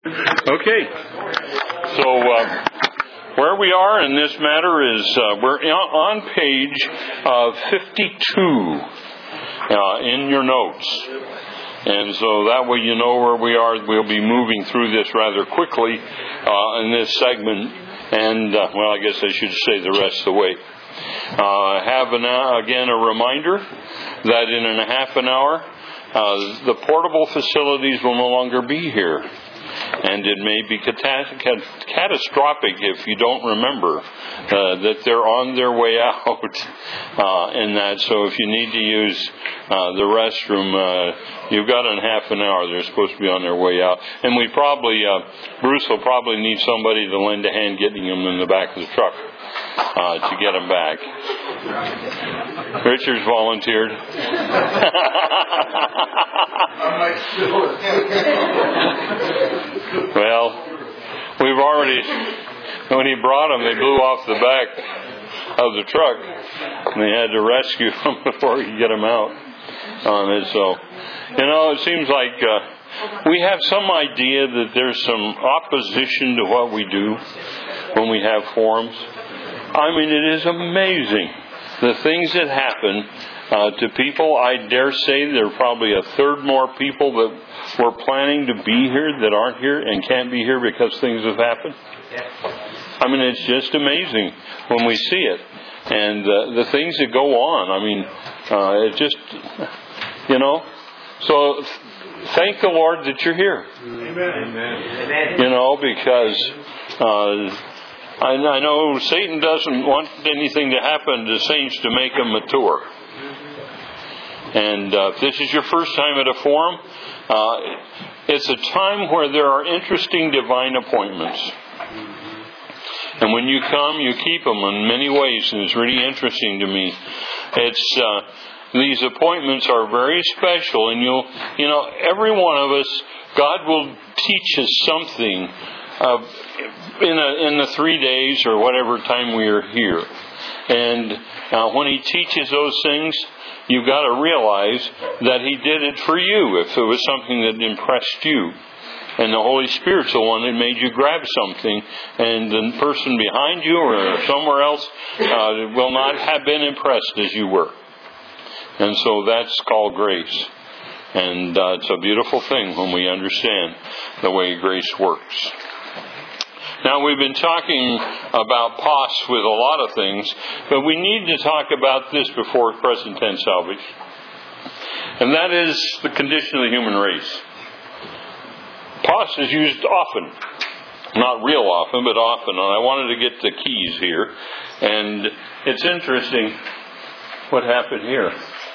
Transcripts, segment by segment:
Okay, so where we are in this matter is we're on page 52 in your notes. And so that way you know where we are. We'll be moving through this rather quickly in this segment. And, I guess I should say the rest of the way. Again, a reminder that in a half an hour, the portable facilities will no longer be here. And it may be catastrophic if you don't remember that they're on their way out in that. So if you need to use the restroom, you've got in half an hour. They're supposed to be on their way out. And we probably, Bruce will probably need somebody to lend a hand getting them in the back of the truck to get them back. Richard's volunteered. Well, we've already, when he brought them, they blew off the back of the truck, and they had to rescue them before he could get them out on it. So, it seems like we have some idea that there's some opposition to what we do when we have forums. It is amazing the things that happen to people. I dare say there are probably a third more people that were planning to be here that aren't here and can't be here because things have happened. It's just amazing when we see it. And the things that go on. It just, So thank the Lord that you're here. Amen. Because I know Satan doesn't want anything to happen to saints to make them mature. And if this is your first time at a forum, it's a time where there are interesting divine appointments. And when you come, you keep them in many ways, and it's really interesting to me. These appointments are very special, and every one of us, God will teach us something in the 3 days or whatever time we are here. And when He teaches those things, you've got to realize that He did it for you if it was something that impressed you. And the Holy Spirit's the one that made you grab something, and the person behind you or somewhere else will not have been impressed as you were. And so that's called grace. And it's a beautiful thing when we understand the way grace works. Now, we've been talking about pos with a lot of things, but we need to talk about this before present tense salvation. And that is the condition of the human race. Pos is used often. Not real often, but often. And I wanted to get the keys here. And it's interesting what happened here.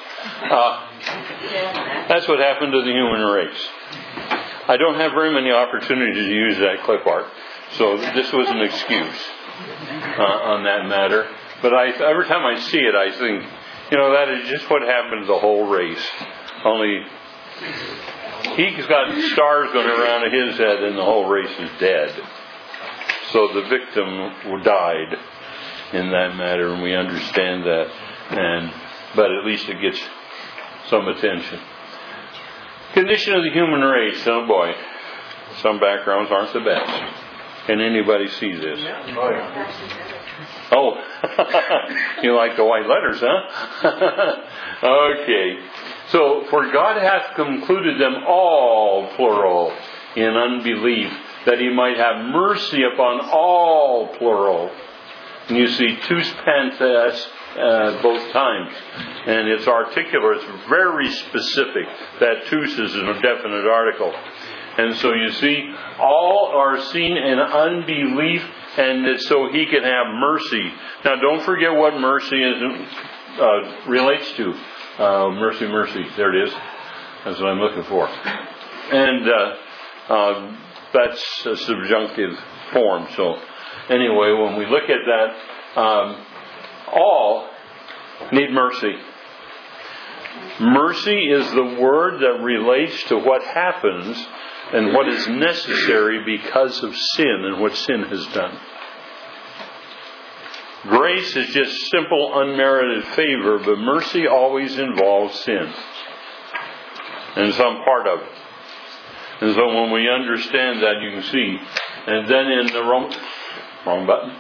That's what happened to the human race. I don't have very many opportunities to use that clip art. So this was an excuse on that matter. But every time I see it, I think, that is just what happened to the whole race. Only he's got stars going around his head and the whole race is dead. So the victim died in that matter, and we understand that. But at least it gets some attention. Condition of the human race. Oh boy, some backgrounds aren't the best. Can anybody see this? Oh, you like the white letters, huh? Okay. So, for God hath concluded them all, plural, in unbelief, that He might have mercy upon all, plural. And you see tous pantes both times. And it's articular, it's very specific. That tous is a definite article. And so you see, all are seen in unbelief, and so He can have mercy. Now, don't forget what mercy relates to. Mercy, mercy. There it is. That's what I'm looking for. And that's a subjunctive form. So anyway, when we look at that, all need mercy. Mercy is the word that relates to what happens and what is necessary because of sin and what sin has done. Grace is just simple, unmerited favor, but mercy always involves sin and some part of it. And so when we understand that, you can see. And then in the wrong button.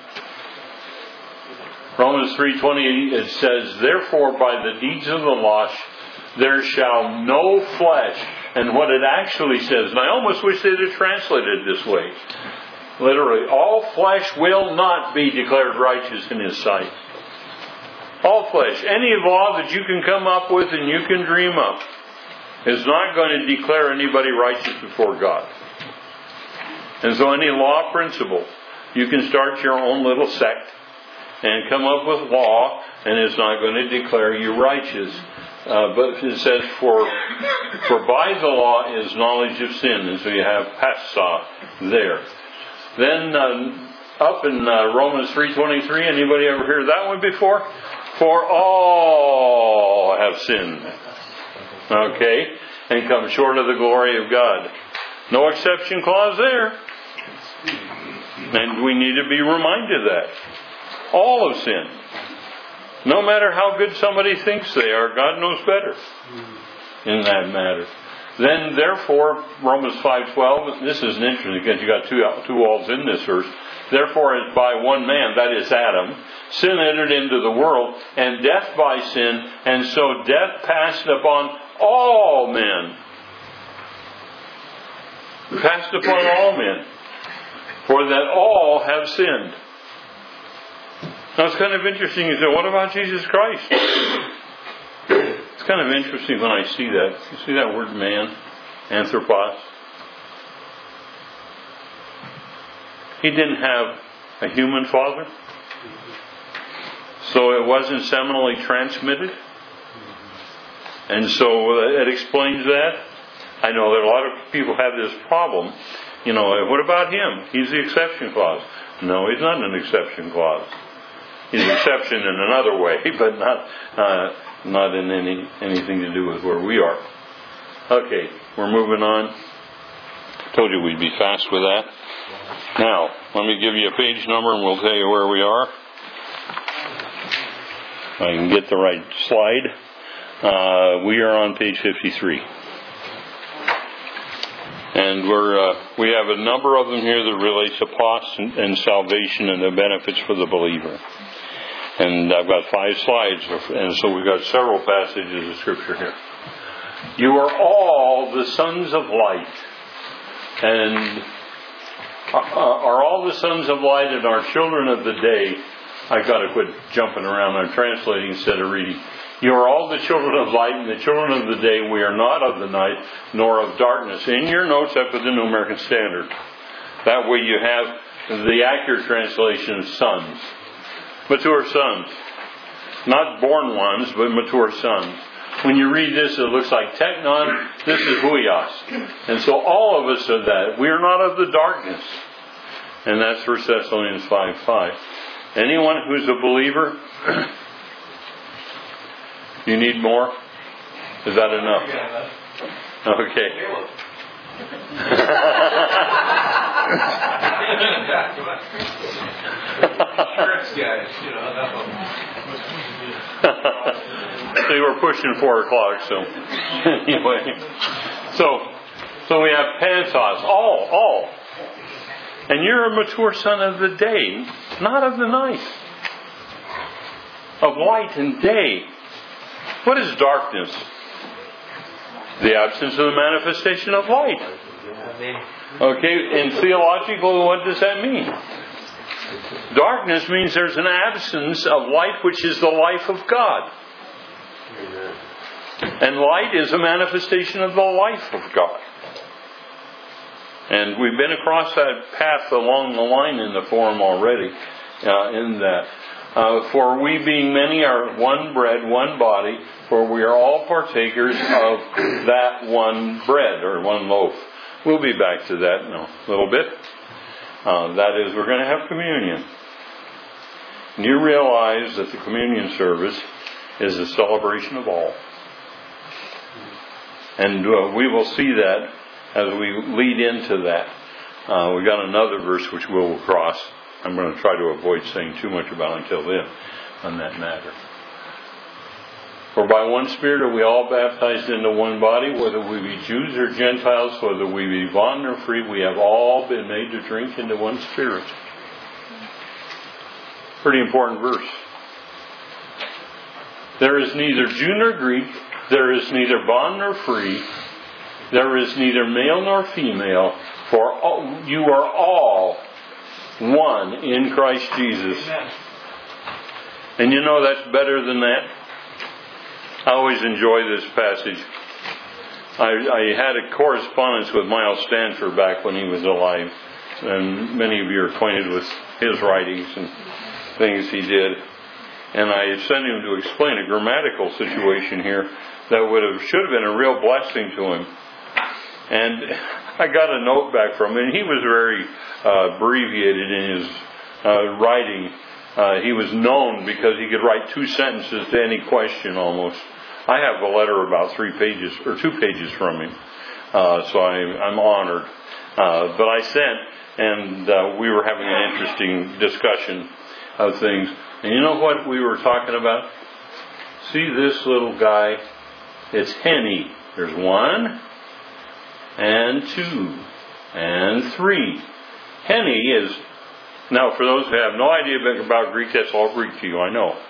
Romans 3:20, it says, therefore by the deeds of the law there shall no flesh. And what it actually says, and I almost wish they'd have translated it this way. Literally, all flesh will not be declared righteous in His sight. All flesh. Any law that you can come up with and you can dream up is not going to declare anybody righteous before God. And so any law principle, you can start your own little sect and come up with law, and it's not going to declare you righteous. But it says, for by the law is knowledge of sin. And so you have Passah there. Then up in Romans 3:23, anybody ever heard that one before? For all have sinned. Okay? And come short of the glory of God. No exception clause there. And we need to be reminded of that. All have sinned. No matter how good somebody thinks they are, God knows better in that matter. Then, therefore, Romans 5:12, this is interesting because you got two walls in this verse. Therefore, as by one man, that is Adam, sin entered into the world, and death by sin, and so death passed upon all men. Passed upon all men. For that all have sinned. Now it's kind of interesting. You say, what about Jesus Christ? It's kind of interesting when I see that. You see that word man? Anthropos. He didn't have a human father. So it wasn't seminally transmitted. And so it explains that. I know that a lot of people have this problem. You know, what about him? He's the exception clause. No, he's not an exception clause. He's an exception in another way, but not in anything to do with where we are. Okay, we're moving on. Told you we'd be fast with that. Now, let me give you a page number and we'll tell you where we are. If I can get the right slide. We are on page 53. And we have a number of them here that relate to plots and salvation and the benefits for the believer. And I've got 5 slides, and so we've got several passages of Scripture here. You are all the sons of light. And are all the sons of light and are children of the day. I've got to quit jumping around. I'm translating instead of reading. You are all the children of light and the children of the day. We are not of the night, nor of darkness. In your notes, I put the New American Standard. That way you have the accurate translation of sons. Mature sons. Not born ones, but mature sons. When you read this, it looks like teknon. This is huios. And so all of us are that. We are not of the darkness. And that's 1 Thessalonians 5:5. Anyone who's a believer... You need more? Is that enough? Okay. They were pushing 4 o'clock, so anyway. So we have Pantos, all. And you're a mature son of the day, not of the night. Of light and day. What is darkness? The absence of the manifestation of light. Okay, and theologically, what does that mean? Darkness means there's an absence of light, which is the life of God. And light is a manifestation of the life of God. And we've been across that path along the line in the forum already, in that. For we being many are one bread, one body, for we are all partakers of that one bread, or one loaf. We'll be back to that in a little bit. That is, we're going to have communion. And you realize that the communion service is a celebration of all. And we will see that as we lead into that. We've got another verse which we'll cross. I'm going to try to avoid saying too much about it until then on that matter. For by one Spirit are we all baptized into one body, whether we be Jews or Gentiles, whether we be bond or free, we have all been made to drink into one Spirit. Pretty important verse. There is neither Jew nor Greek, there is neither bond nor free, there is neither male nor female, for all, you are all one in Christ Jesus. Amen. And you know that's better than that. I always enjoy this passage. I had a correspondence with Miles Stanford back when he was alive. And many of you are acquainted with his writings and things he did. And I sent him to explain a grammatical situation here that should have been a real blessing to him. And I got a note back from him. And he was very abbreviated in his writing. He was known because he could write 2 sentences to any question almost. I have a letter about 3 pages or 2 pages from him, so I'm honored. But I sent, and we were having an interesting discussion of things. And you know what we were talking about? See this little guy? It's Henny. There's 1 and 2 and 3. Henny is, now for those who have no idea about Greek, that's all Greek to you, I know.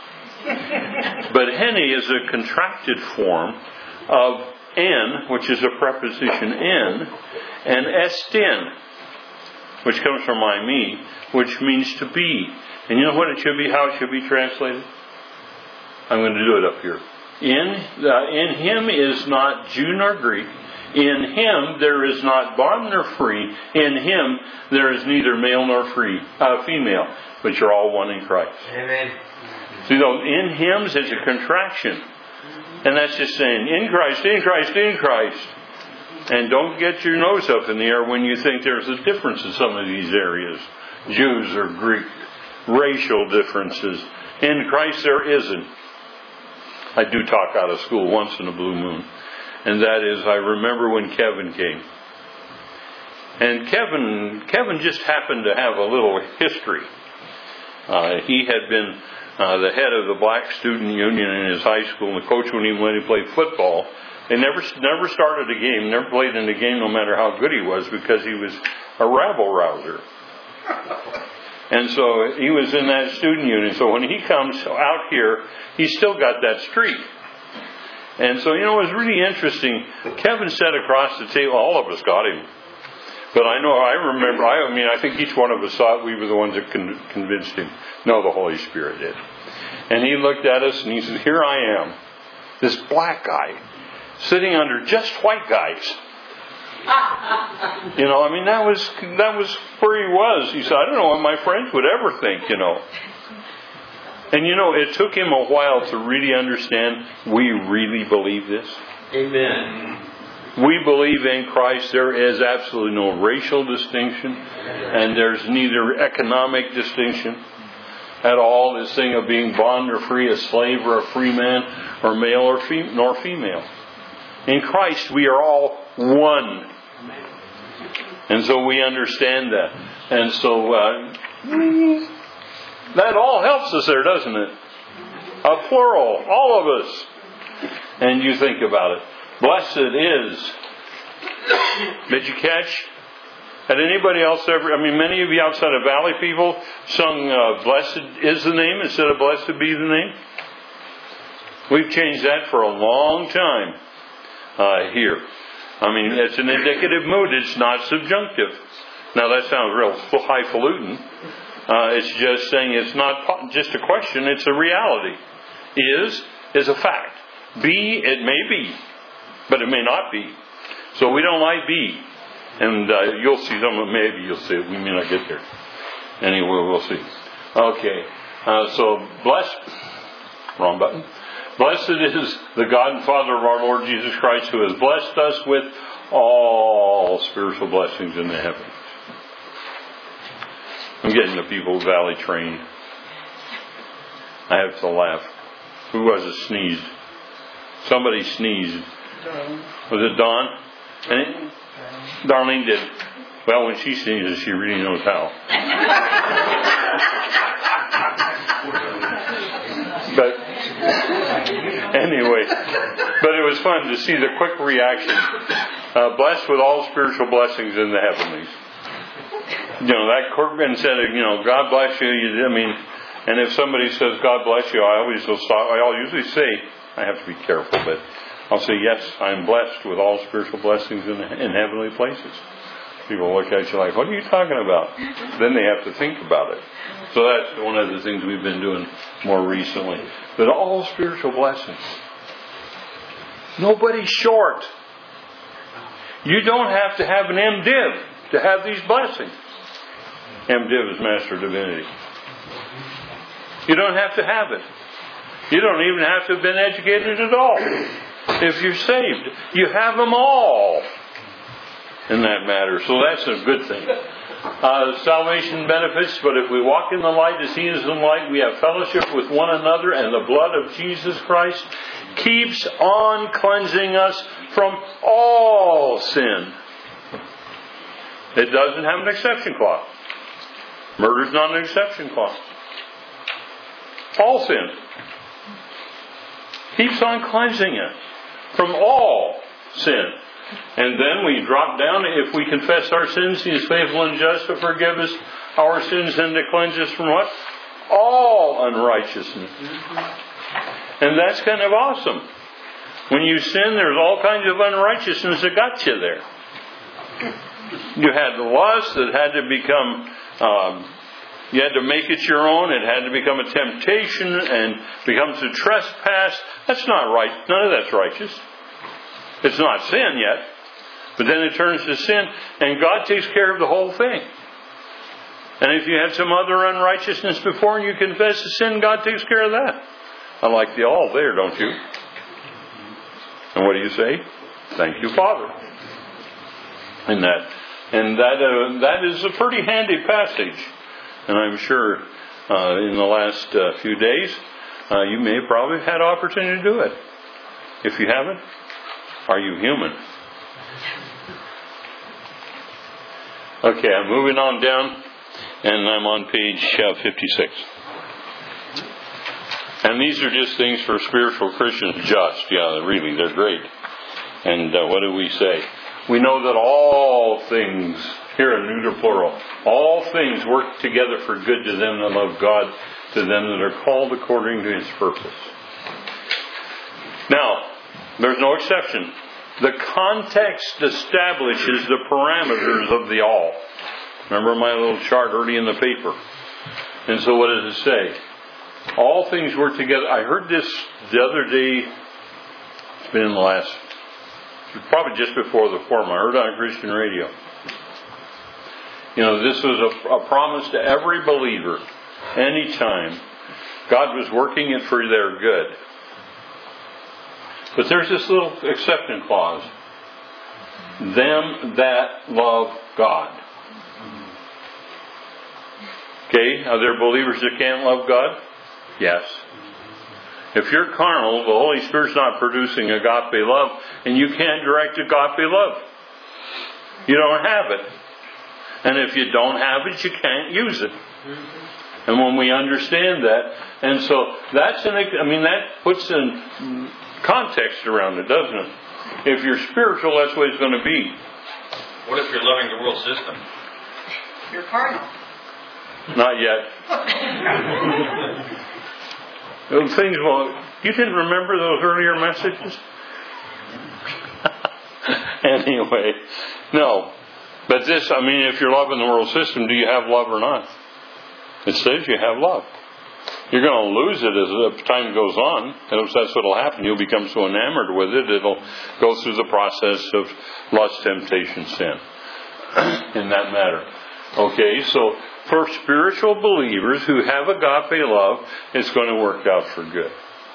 But Henny is a contracted form of N, which is a preposition N, and Estin, which comes from I, me, which means to be. And you know what it should be, how it should be translated? I'm going to do it up here. In him is not Jew nor Greek. In him there is not bond nor free. In him there is neither male nor female, but you're all one in Christ. Amen. See, though, in hymns is a contraction. And that's just saying, in Christ, in Christ, in Christ. And don't get your nose up in the air when you think there's a difference in some of these areas. Jews or Greek, racial differences. In Christ there isn't. I do talk out of school once in a blue moon. And that is, I remember when Kevin came. And Kevin just happened to have a little history. He had been the head of the Black Student Union in his high school, and the coach when he played football. They never started a game, never played in a game no matter how good he was, because he was a rabble-rouser. And so he was in that student union. So when he comes out here, he's still got that streak. And so, it was really interesting. Kevin sat across the table. All of us got him. But I think each one of us thought we were the ones that convinced him. No, the Holy Spirit did. And he looked at us and he said, here I am, this black guy, sitting under just white guys. That was where he was. He said, I don't know what my friends would ever think, And it took him a while to really understand, we really believe this. Amen. We believe in Christ there is absolutely no racial distinction, and there's neither economic distinction at all. This thing of being bond or free, a slave or a free man, or male or nor female. In Christ we are all one. And so we understand that. And so that all helps us there, doesn't it? A plural, all of us. And you think about it. Blessed is. Did you catch? Had anybody else ever, many of you outside of Valley people sung blessed is the name instead of blessed be the name? We've changed that for a long time here. It's an indicative mood. It's not subjunctive. Now that sounds real highfalutin. It's just saying it's not just a question, it's a reality. Is a fact. Be, it may be, but it may not be. So we don't like be. And you'll see some of it, maybe you'll see it. We may not get there. Anyway, we'll see. Okay. So blessed, wrong button. Blessed is the God and Father of our Lord Jesus Christ, who has blessed us with all spiritual blessings in the heavens. I'm getting the People's Valley train. I have to laugh. Who was it sneezed? Somebody sneezed. Was it Dawn? And Darlene did. Well, when she sneezes, she really knows how. But Anyway, but it was fun to see the quick reaction. Blessed with all spiritual blessings in the heavenlies. That Corcoran said, God bless you. And if somebody says God bless you, I'll usually say, I have to be careful, but I'll say, yes, I'm blessed with all spiritual blessings in heavenly places. People look at you like, what are you talking about? Then they have to think about it. So that's one of the things we've been doing more recently. But all spiritual blessings. Nobody's short. You don't have to have an MDiv to have these blessings. MDiv is Master of Divinity. You don't have to have it. You don't even have to have been educated at all. If you're saved, you have them all in that matter. So that's a good thing. Salvation benefits, but if we walk in the light as He is in the light, we have fellowship with one another, and the blood of Jesus Christ keeps on cleansing us from all sin. It doesn't have an exception clause. Murder's not an exception clause. All sin keeps on cleansing us from all sin. And then we drop down, if we confess our sins, He is faithful and just to forgive us our sins and to cleanse us from what? All unrighteousness. And that's kind of awesome. When you sin, there's all kinds of unrighteousness that got you there. You had the lust that had to become, you had to make it your own. It had to become a temptation and becomes a trespass. That's not right. None of that's righteous. It's not sin yet. But then it turns to sin, and God takes care of the whole thing. And if you had some other unrighteousness before and you confess the sin, God takes care of that. I like the all there, don't you? And what do you say? Thank you, Father. And that is a pretty handy passage. And I'm sure in the last few days, you may have probably had opportunity to do it. If you haven't, are you human? Okay, I'm moving on down, and I'm on page 56. And these are just things for spiritual Christians, really, they're great. And what do we say? We know that all things, here in neuter plural, all things work together for good to them that love God, to them that are called according to His purpose. Now, there's no exception. The context establishes the parameters of the all. Remember my little chart early in the paper? And so what does it say? All things work together. I heard this the other day. It's been in the last, probably just before the forum. I heard it on Christian radio. This was a promise to every believer. Anytime God was working it for their good. But there's this little exception clause. Them that love God. Okay, are there believers that can't love God? Yes. If you're carnal, the Holy Spirit's not producing agape love, and you can't direct agape love. You don't have it. And if you don't have it, you can't use it. And when we understand that, and so that puts in context around it, doesn't it? If you're spiritual, that's what it's going to be. What if you're loving the world system? You're carnal. Not yet. Those things, you didn't remember those earlier messages? Anyway, no. But this, if you're loving the world system, do you have love or not? It says you have love. You're going to lose it as time goes on. That's what will happen. You'll become so enamored with it, it'll go through the process of lust, temptation, sin. In that matter. Okay, so for spiritual believers who have agape love, it's going to work out for good.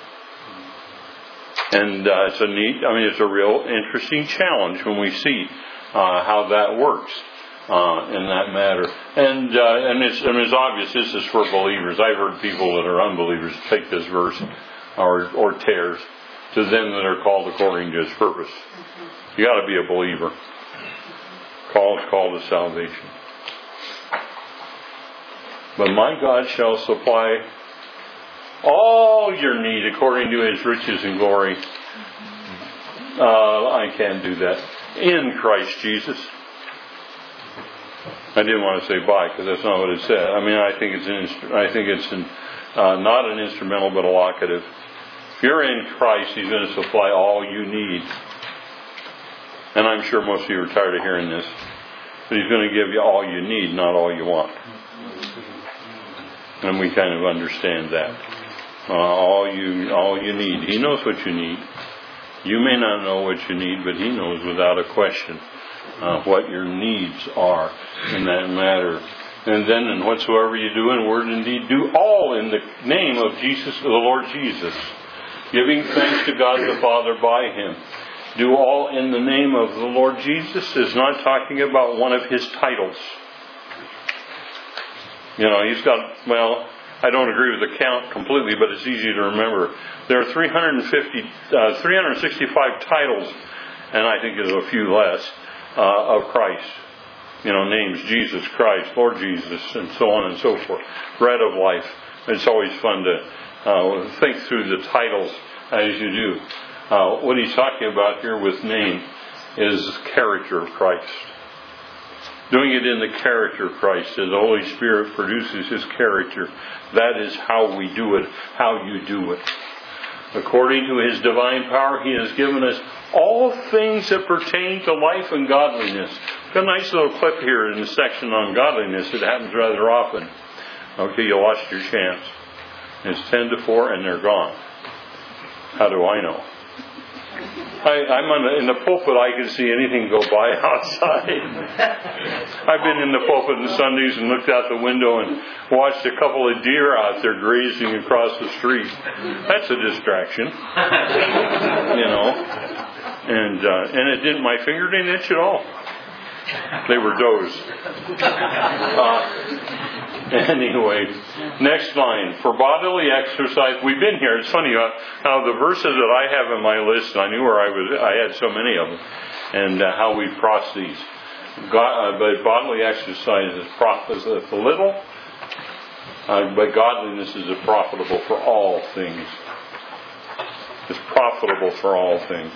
And it's a real interesting challenge when we see how that works. In that matter, and it's obvious this is for believers. I've heard people that are unbelievers take this verse or tears to them that are called according to His purpose. You got to be a believer. Called to salvation. But my God shall supply all your need according to His riches and glory. I can't do that. In Christ Jesus. I didn't want to say by, because that's not what it said. I mean, I think it's not an instrumental, but a locative. If you're in Christ, He's going to supply all you need. And I'm sure most of you are tired of hearing this. But He's going to give you all you need, not all you want. And we kind of understand that. All you need. He knows what you need. You may not know what you need, but He knows without a question what your needs are in that matter. And then, in whatsoever you do in word and deed, do all in the name of Jesus, the Lord Jesus, giving thanks to God the Father by Him. Do all in the name of the Lord Jesus is not talking about one of His titles. You know, He's got, well, I don't agree with the count completely, but it's easy to remember. There are 365 titles, and I think there's a few less, of Christ. You know, names, Jesus Christ, Lord Jesus, and so on and so forth. Bread of life. It's always fun to think through the titles as you do. What he's talking about here with name is the character of Christ. Doing it in the character of Christ, as the Holy Spirit produces His character. That is how we do it, how you do it. According to His divine power, He has given us all things that pertain to life and godliness. Got a nice little clip here in the section on godliness. It happens rather often. Okay, you lost your chance. It's 10 to 4 and they're gone. How do I know? I'm in the pulpit. I can see anything go by outside. I've been in the pulpit on Sundays and looked out the window and watched a couple of deer out there grazing across the street. That's a distraction, you know. And it didn't. My finger didn't itch at all. They were does. Anyway, next line. For bodily exercise, we've been here. It's funny how the verses that I have in my list, I knew where I had so many of them, and how we cross these. But bodily exercise is a little, but godliness is profitable for all things. It's profitable for all things.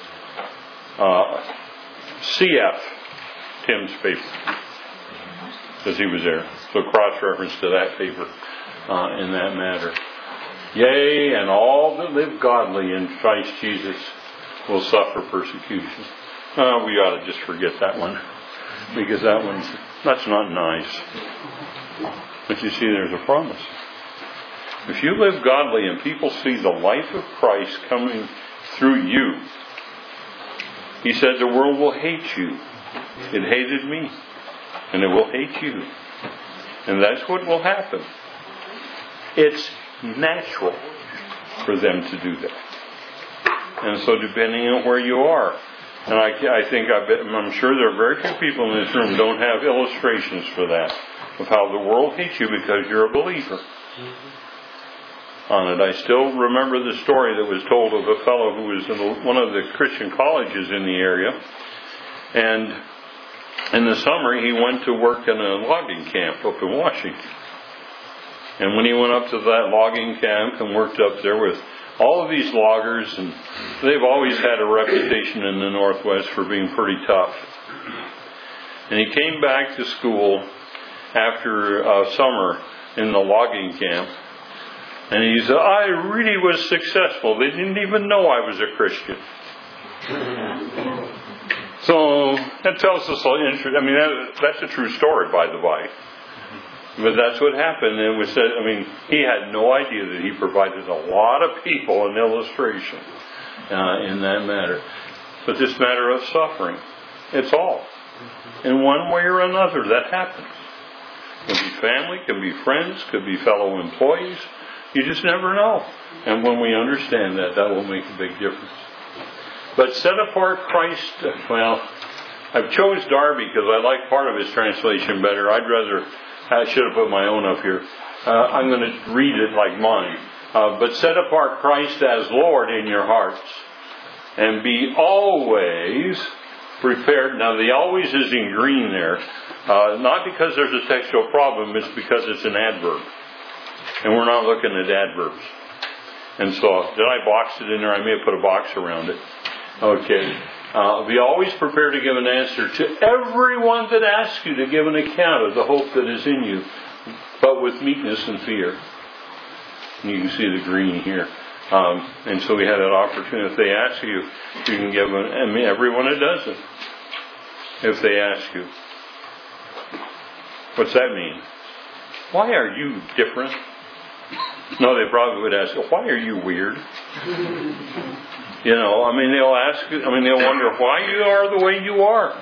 CF, Tim's paper, because he was there. So cross-reference to that paper in that matter. Yea, and all that live godly in Christ Jesus will suffer persecution. We ought to just forget that one, because that's not nice. But you see, there's a promise. If you live godly and people see the life of Christ coming through you, He said the world will hate you. It hated me, and it will hate you. And that's what will happen. It's natural for them to do that. And so depending on where you are, and I'm sure there are very few people in this room don't have illustrations for that, of how the world hates you because you're a believer. On it. I still remember the story that was told of a fellow who was in one of the Christian colleges in the area, and in the summer he went to work in a logging camp up in Washington. And when he went up to that logging camp and worked up there with all of these loggers, and they've always had a reputation in the Northwest for being pretty tough. And he came back to school after summer in the logging camp, and he said, I really was successful. They didn't even know I was a Christian. So that tells us, that's a true story, by the by. But that's what happened. It was said, he had no idea that he provided a lot of people an illustration in that matter. But this matter of suffering, it's all. In one way or another, that happens. It can be family, can be friends, could be fellow employees. You just never know. And when we understand that, that will make a big difference. But set apart Christ, I've chose Darby because I like part of his translation better. I should have put my own up here. I'm going to read it like mine. But set apart Christ as Lord in your hearts, and be always prepared. Now the always is in green there. Not because there's a textual problem, it's because it's an adverb. And we're not looking at adverbs. And so, did I box it in there? I may have put a box around it. Okay. Be always prepared to give an answer to everyone that asks you to give an account of the hope that is in you, but with meekness and fear. And you can see the green here. And so we had an opportunity. If they ask you, you can give them. I mean, everyone that does it. If they ask you. What's that mean? Why are you different? No, they probably would ask, why are you weird? You know, I mean, they'll ask, they'll wonder why you are the way you are.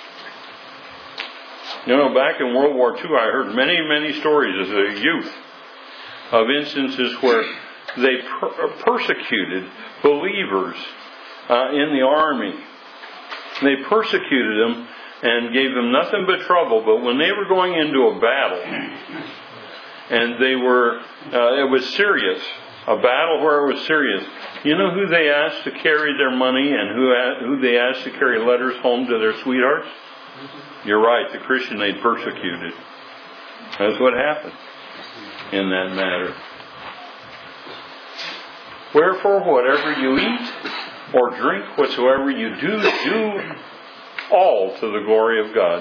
You know, back in World War II, I heard many, many stories as a youth of instances where they persecuted believers in the army. They persecuted them and gave them nothing but trouble. But when they were going into a battle, and they were, it was serious, a battle where it was serious. You know who they asked to carry their money and who they asked to carry letters home to their sweethearts? You're right, the Christian they persecuted. That's what happened in that matter. Wherefore, whatever you eat or drink, whatsoever you do all to the glory of God.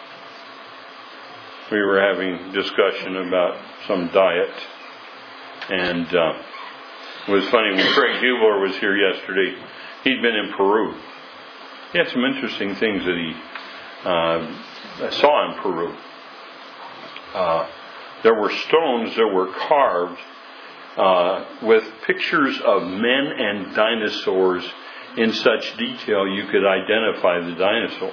We were having discussion about some diet, and it was funny when Craig Hubler was here yesterday. He'd been in Peru. He had some interesting things that he saw in Peru. There were stones that were carved with pictures of men and dinosaurs in such detail you could identify the dinosaur.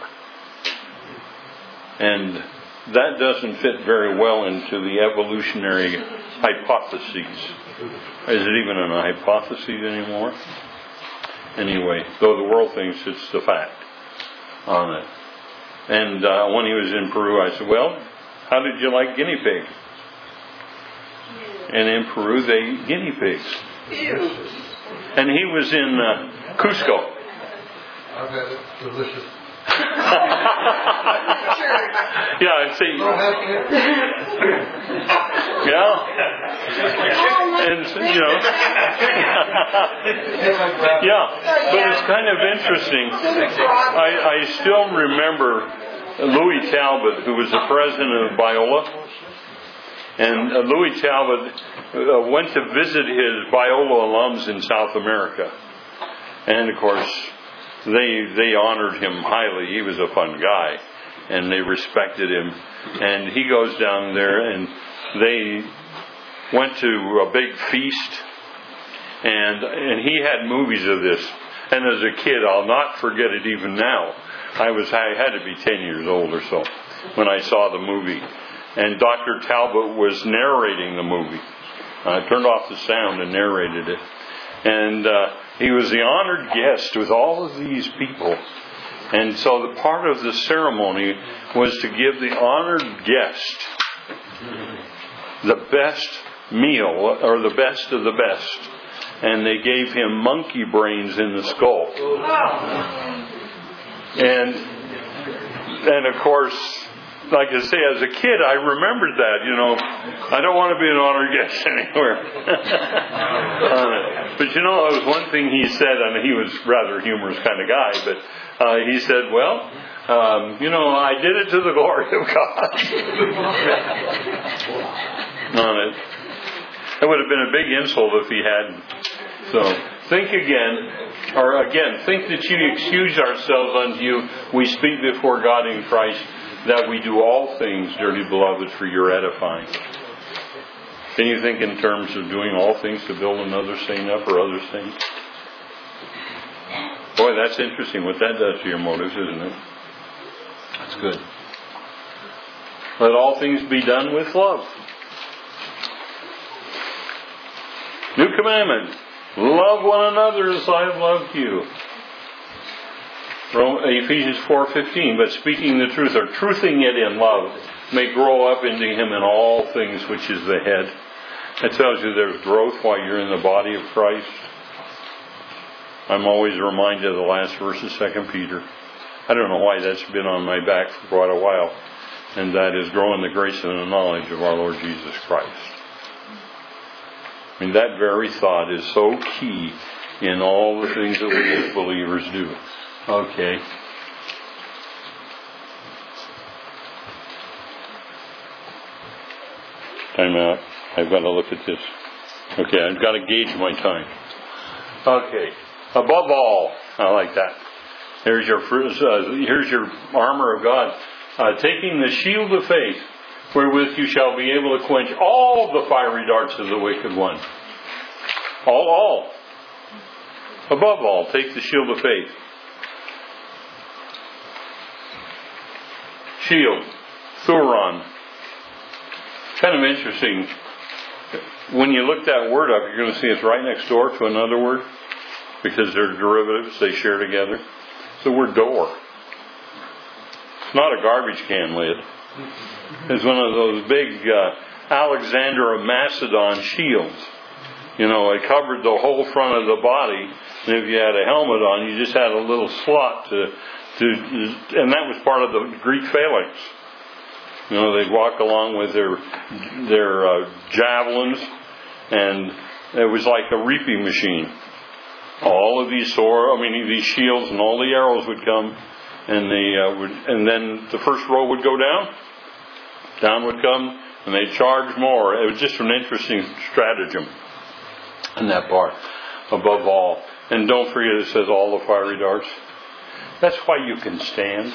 And that doesn't fit very well into the evolutionary hypotheses. Is it even a hypothesis anymore? Anyway, though the world thinks it's the fact on it. And when he was in Peru, I said, well, how did you like guinea pig? And in Peru, they eat guinea pigs. And he was in Cusco. I've had it. Delicious. Yeah, see. Yeah. And, you know. Yeah. But it's kind of interesting. I still remember Louis Talbot, who was the president of Biola. And Louis Talbot went to visit his Biola alums in South America. And, of course, they honored him highly. He was a fun guy. And they respected him. And he goes down there, and they went to a big feast. And he had movies of this. And as a kid, I'll not forget it even now. I had to be 10 years old or so when I saw the movie. And Dr. Talbot was narrating the movie. I turned off the sound and narrated it. And he was the honored guest with all of these people. And so the part of the ceremony was to give the honored guest the best meal, or the best of the best. And they gave him monkey brains in the skull. And of course, like I say, as a kid, I remembered that, you know. I don't want to be an honored guest anywhere. But you know, it was one thing he said, and he was a rather humorous kind of guy, but he said, well, you know, I did it to the glory of God. On it. It would have been a big insult if he hadn't. So, think that you excuse ourselves unto you. We speak before God in Christ, that we do all things, dearly beloved, for your edifying. Can you think in terms of doing all things to build another saint up or other saints? Boy, that's interesting what that does to your motives, isn't it? That's good. Let all things be done with love. New commandment. Love one another as I have loved you. Ephesians 4:15, but speaking the truth, or truthing it in love, may grow up into him in all things, which is the head. That tells you there's growth while you're in the body of Christ. I'm always reminded of the last verse of 2 Peter. I don't know why that's been on my back for quite a while. And that is, grow in the grace and the knowledge of our Lord Jesus Christ. I mean, that very thought is so key in all the things that we as believers do. Okay. Time out. I've got to look at this. Okay, I've got to gauge my time. Okay. Above all, I like that. Here's your armor of God. Taking the shield of faith, wherewith you shall be able to quench all the fiery darts of the wicked one. All. Above all, take the shield of faith. Shield. Thuron. Kind of interesting. When you look that word up, you're going to see it's right next door to another word. Because they're derivatives, they share together. It's the word door. It's not a garbage can lid. It's one of those big Alexander of Macedon shields. You know, it covered the whole front of the body. And if you had a helmet on, you just had a little slot and that was part of the Greek phalanx. You know, they'd walk along with their javelins, and it was like a reaping machine. All of these these shields and all the arrows would come, and then the first row would go down. Down would come, and they'd charge more. It was just an interesting stratagem in that part. Above all, and don't forget it says all the fiery darts. That's why you can stand.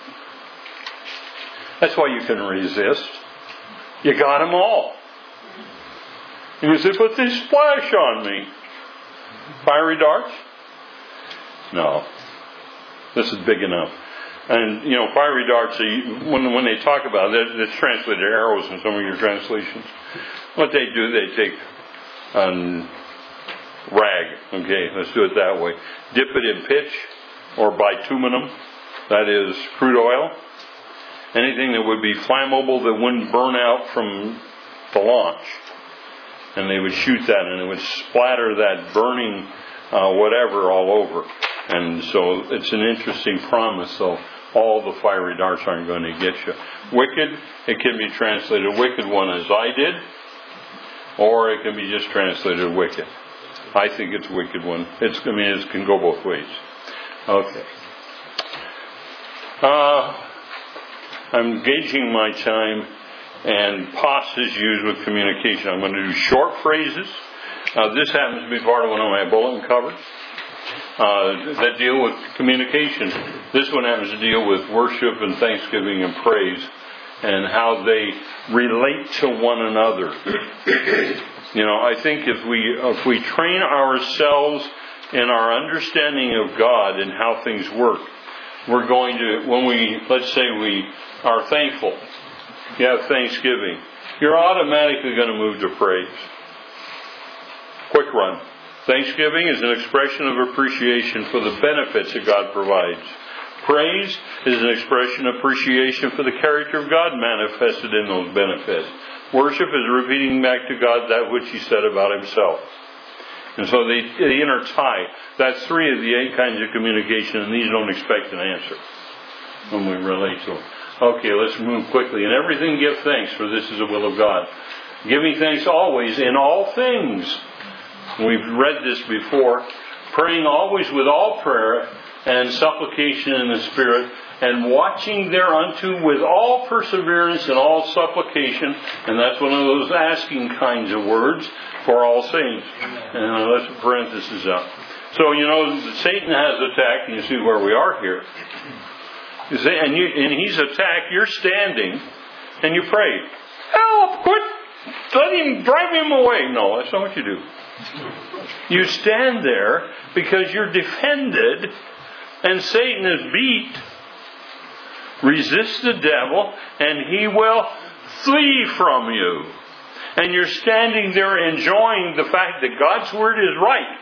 That's why you can resist. You got them all. And you say, but they splash on me. Fiery darts? No. This is big enough. And, fiery darts, when they talk about it, it's translated arrows in some of your translations. What they do, they take rag. Okay, let's do it that way. Dip it in pitch or bituminum. That is crude oil. Anything that would be flammable that wouldn't burn out from the launch. And they would shoot that, and it would splatter that burning whatever all over. And so it's an interesting promise. So all the fiery darts aren't going to get you. Wicked, it can be translated wicked one as I did, or it can be just translated wicked. I think it's wicked one. It can go both ways. Okay. I'm gauging my time, and POS is used with communication. I'm going to do short phrases. This happens to be part of one of my bulletin covers that deal with communication. This one happens to deal with worship and thanksgiving and praise and how they relate to one another. I think if we train ourselves in our understanding of God and how things work, we're going to, let's say we are thankful, you have thanksgiving, you're automatically going to move to praise. Quick run. Thanksgiving is an expression of appreciation for the benefits that God provides. Praise is an expression of appreciation for the character of God manifested in those benefits. Worship is repeating back to God that which He said about Himself. And so they intertie. That's 3 of the 8 kinds of communication, and these don't expect an answer when we relate to them. Okay, let's move quickly. In everything give thanks, for this is the will of God. Giving thanks always in all things. We've read this before. Praying always with all prayer and supplication in the Spirit, and watching thereunto with all perseverance and all supplication. And that's one of those asking kinds of words for all saints. And let's put parentheses up. So, Satan has attacked, and you see where we are here. You see, and he's attacked, you're standing, and you pray, help, quit, let him, drive him away. No, that's not what you do. You stand there because you're defended, and Satan is beat. Resist the devil, and he will flee from you. And you're standing there enjoying the fact that God's word is right.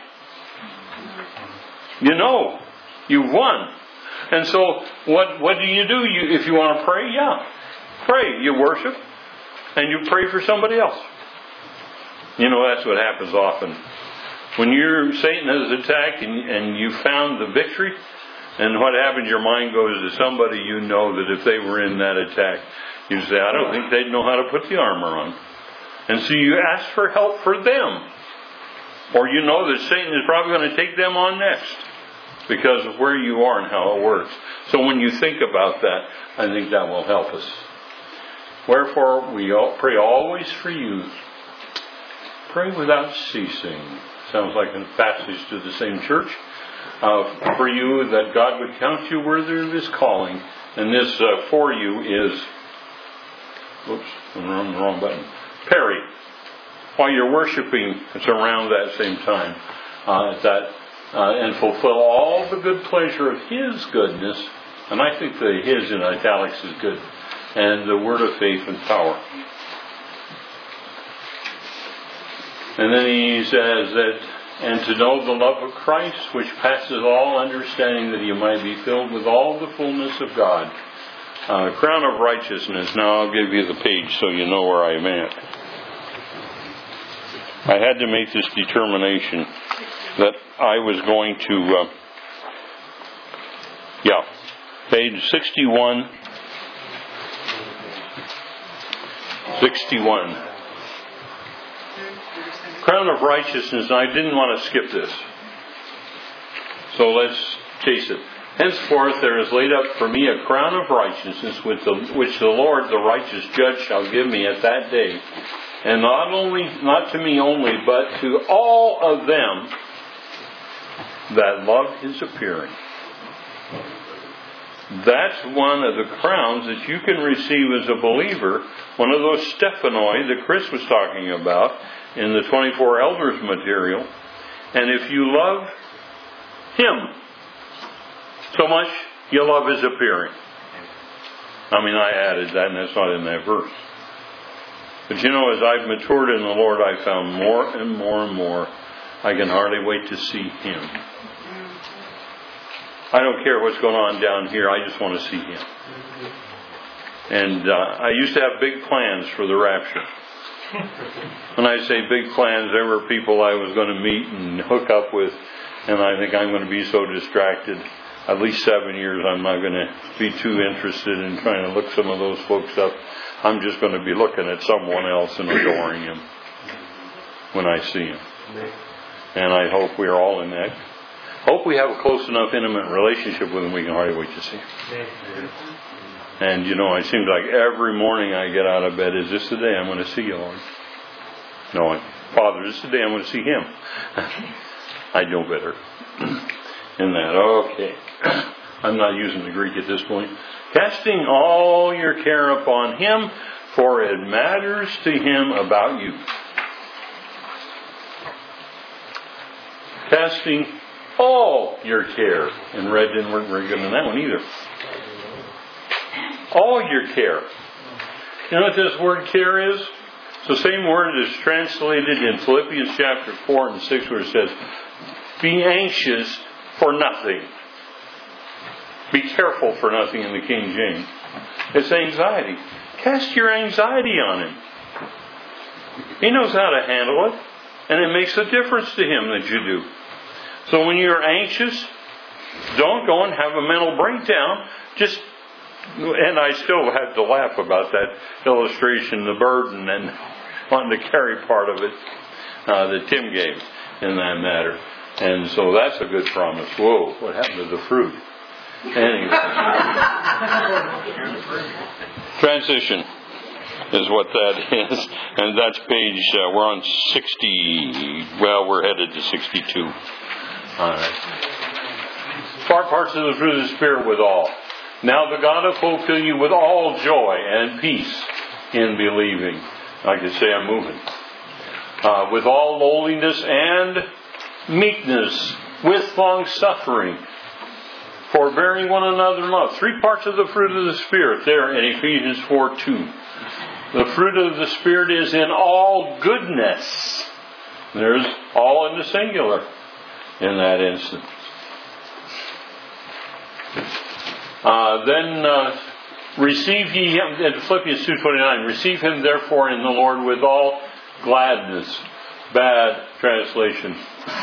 You've won. And so, what do? If you want to pray, pray. You worship, and you pray for somebody else. That's what happens often. When Satan has attacked and you found the victory, and what happens, your mind goes to somebody that if they were in that attack, you say, I don't think they'd know how to put the armor on. And so you ask for help for them. Or you know that Satan is probably going to take them on next because of where you are and how it works. So when you think about that, I think that will help us. Wherefore, we pray always for you. Pray without ceasing. Sounds like a passage to the same church. For you, that God would count you worthy of His calling. And this for you is, oops, I'm on the wrong button. Perry. While you're worshiping, it's around that same time. And fulfill all the good pleasure of His goodness. And I think the His in italics is good. And the word of faith and power. And then he says that, and to know the love of Christ, which passes all understanding, that you might be filled with all the fullness of God. Crown of righteousness. Now I'll give you the page so you know where I'm at. I had to make this determination that I was going to, page 61. 61. Crown of righteousness. I didn't want to skip this. So let's chase it. Henceforth there is laid up for me a crown of righteousness, which the Lord, the righteous judge, shall give me at that day. And not to me only, but to all of them that love His appearing. That's one of the crowns that you can receive as a believer. One of those Stephanoi that Chris was talking about in the 24 Elders material. And if you love Him so much, you love His appearing. I added that, and that's not in that verse. But as I've matured in the Lord, I've found more and more and more, I can hardly wait to see Him. I don't care what's going on down here. I just want to see Him. And I used to have big plans for the rapture. When I say big plans, there were people I was going to meet and hook up with, and I think I'm going to be so distracted. At least 7 years, I'm not going to be too interested in trying to look some of those folks up. I'm just going to be looking at someone else and adoring Him when I see Him. And I hope we're all in that. Hope we have a close enough, intimate relationship with Him we can hardly wait to see Him. And it seems like every morning I get out of bed, is this the day I'm going to see You, Lord? No, Father, this is the day I'm going to see Him. I know better in that. Okay. I'm not using the Greek at this point. Casting all your care upon Him, for it matters to Him about you. Casting all your care. And Red didn't work very good on that one either. All your care. You know what this word care is? It's the same word that is translated in Philippians chapter 4 and 6 where it says, be anxious for nothing. Be careful for nothing in the King James. It's anxiety. Cast your anxiety on Him. He knows how to handle it. And it makes a difference to Him that you do. So when you're anxious, don't go and have a mental breakdown. And I still have to laugh about that illustration, the burden and wanting to carry part of it that Tim gave in that matter. And so that's a good promise. Whoa, what happened to the fruit? Anyway. Transition is what that is. And that's page, we're on 60, we're headed to 62. All right. Far parts of the fruit of the Spirit with all. Now the God of hope fill you with all joy and peace in believing. I could say I'm moving. With all lowliness and meekness, with long suffering, forbearing one another in love. 3 parts of the fruit of the Spirit there in Ephesians 4:2. The fruit of the Spirit is in all goodness. There's all in the singular in that instance. Then receive ye him, in Philippians 2:29, receive him therefore in the Lord with all gladness. Bad translation.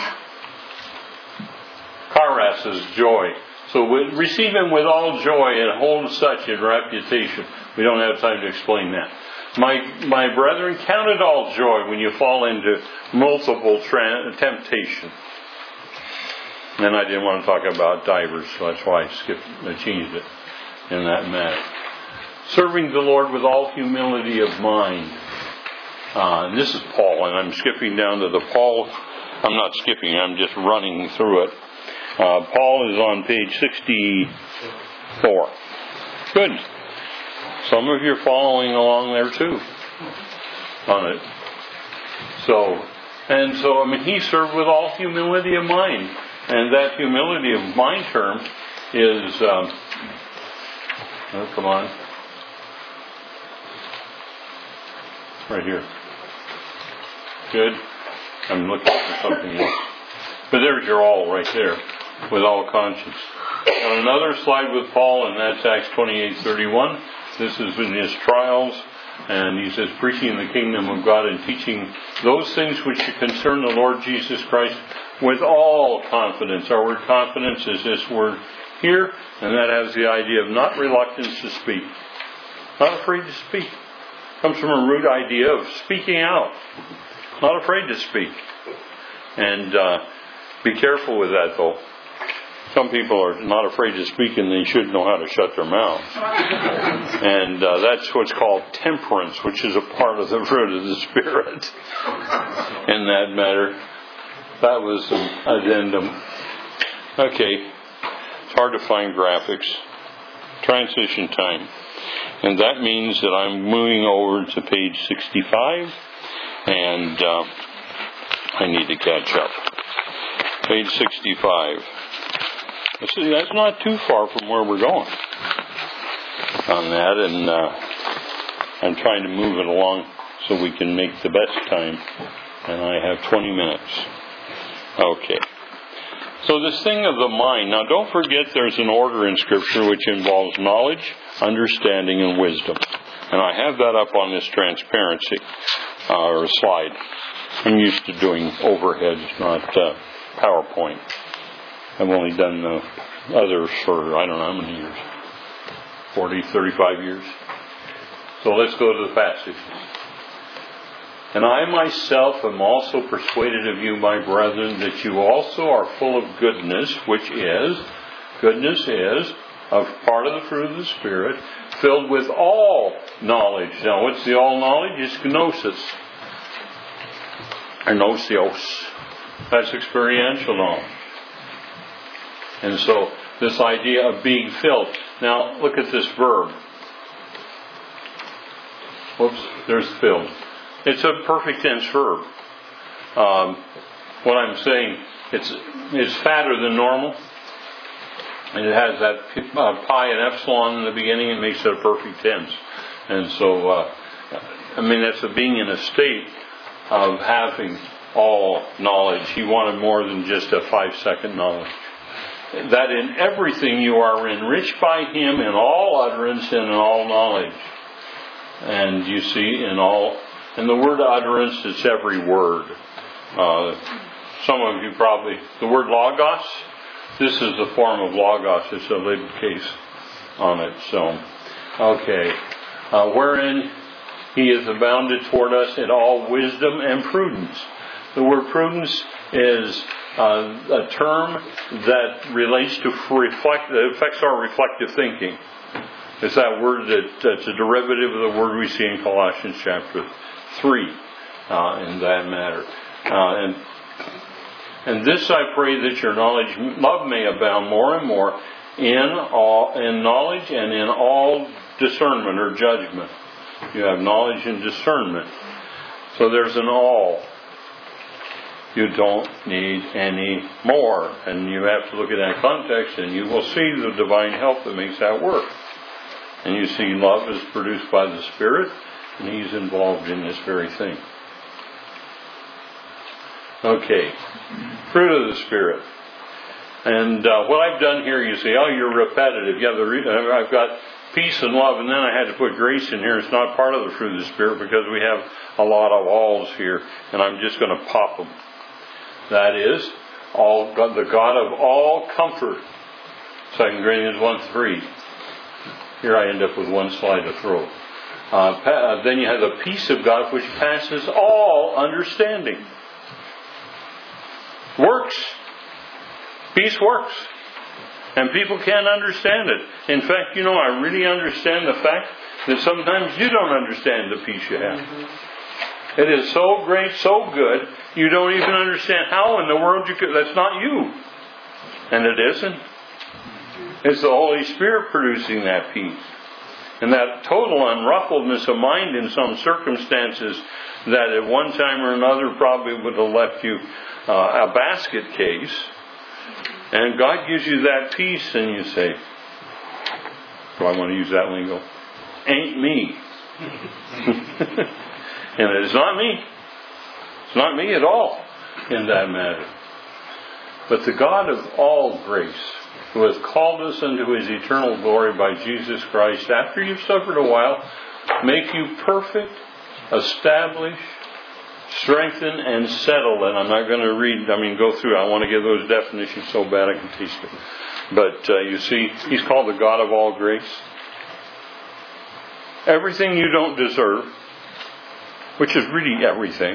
Charis is joy. So receive him with all joy and hold such in reputation. We don't have time to explain that. My brethren, count it all joy when you fall into multiple temptation. And I didn't want to talk about divers, so that's why I changed it in that matter. Serving the Lord with all humility of mind. And this is Paul, and I'm skipping down to the Paul. I'm not skipping, I'm just running through it. Paul is on page 64. Good. Some of you are following along there too on it. So, he served with all humility of mind. And that humility of mind term is, come on. Right here. Good. I'm looking for something else. But there's your all right there, with all conscience. On another slide with Paul, and that's Acts 28:31. This is in his trials, and he says, preaching the kingdom of God and teaching those things which concern the Lord Jesus Christ with all confidence. Our word confidence is this word here, and that has the idea of not reluctance to speak. Not afraid to speak. Comes from a root idea of speaking out. Not afraid to speak. And be careful with that, though. Some people are not afraid to speak, and they should know how to shut their mouth. And that's what's called temperance, which is a part of the fruit of the Spirit. In that matter, that was an addendum. Okay, it's hard to find graphics. Transition time. And that means that I'm moving over to page 65, and I need to catch up. Page 65. See, that's not too far from where we're going on that, and I'm trying to move it along so we can make the best time, and I have 20 minutes. Okay. So this thing of the mind, now don't forget there's an order in Scripture which involves knowledge, understanding, and wisdom. And I have that up on this transparency, or slide. I'm used to doing overheads, not PowerPoint. I've only done others for, I don't know how many years. 40, 35 years. So let's go to the passage. And I myself am also persuaded of you, my brethren, that you also are full of goodness is of part of the fruit of the Spirit, filled with all knowledge. Now, what's the all knowledge? It's gnosis. Or gnosis. That's experiential knowledge. And so, this idea of being filled. Now, look at this verb. Whoops, there's filled. It's a perfect tense verb. What I'm saying, it's fatter than normal. And it has that pi and epsilon in the beginning. It makes it a perfect tense. And so, that's a being in a state of having all knowledge. He wanted more than just a 5-second knowledge. That in everything you are enriched by Him in all utterance and in all knowledge. And you see, and the word utterance, it's every word. Some of you probably, the word logos, this is the form of logos. It's a lib case on it. So, okay. Wherein He is abounded toward us in all wisdom and prudence. The word prudence is a term that relates to that affects our reflective thinking. It's that word that's a derivative of the word we see in Colossians chapter 3 in that matter. And this I pray that your love may abound more and more in knowledge and in all discernment or judgment. You have knowledge and discernment. So there's an all. You don't need any more. And you have to look at that context, and you will see the divine help that makes that work. And you see love is produced by the Spirit, and He's involved in this very thing. Okay. Fruit of the Spirit. And what I've done here, you say, you're repetitive. Yeah, I've got peace and love, and then I had to put grace in here. It's not part of the fruit of the Spirit because we have a lot of alls here, and I'm just going to pop them. That is, the God of all comfort. 2 Corinthians 1:3. Here I end up with one slide to throw. Then you have the peace of God which passes all understanding. Works. Peace works. And people can't understand it. In fact, I really understand the fact that sometimes you don't understand the peace you have. It is so great, so good, you don't even understand how in the world you could. That's not you. And it isn't. It's the Holy Spirit producing that peace. And that total unruffledness of mind in some circumstances that at one time or another probably would have left you a basket case. And God gives you that peace and you say, do I want to use that lingo? Ain't me. And it's not me. It's not me at all in that matter. But the God of all grace, who hath called us unto His eternal glory by Jesus Christ, after you've suffered a while, make you perfect, establish, strengthen, and settle. And I'm not going to go through. I want to give those definitions so bad I can teach them. But you see, He's called the God of all grace. Everything you don't deserve, which is really everything,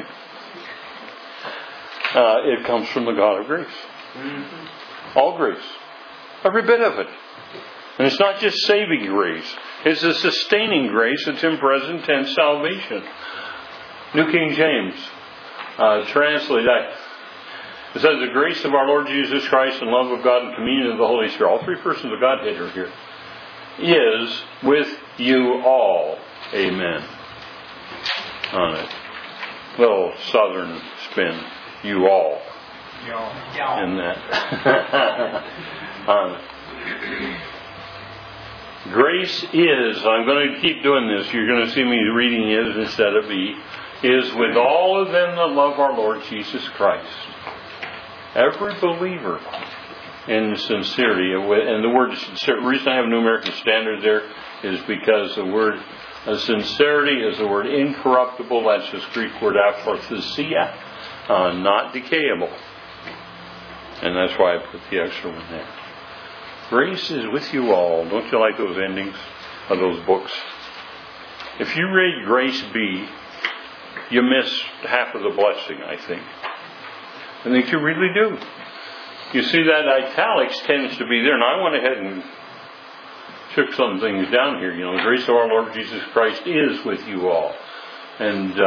it comes from the God of grace. All grace. Every bit of it. And it's not just saving grace. It's a sustaining grace. It's in present tense salvation. New King James translate that. It says, the grace of our Lord Jesus Christ and love of God and communion of the Holy Spirit, all three persons of Godhead are here, is with you all. Amen. On it. Little southern spin. You all. In that. On it. Grace is, I'm going to keep doing this, you're going to see me reading is instead of be, is with all of them that love our Lord Jesus Christ. Every believer in sincerity, and the word sincerity, the reason I have New American Standard there is because the word sincerity is the word incorruptible. That's this Greek word aphothesia, not decayable. And that's why I put the extra one there. Grace is with you all. Don't you like those endings of those books? If you read Grace Be, you miss half of the blessing, I think. I think you really do. You see that italics tends to be there, and I went ahead and took some things down here. The grace of our Lord Jesus Christ is with you all. And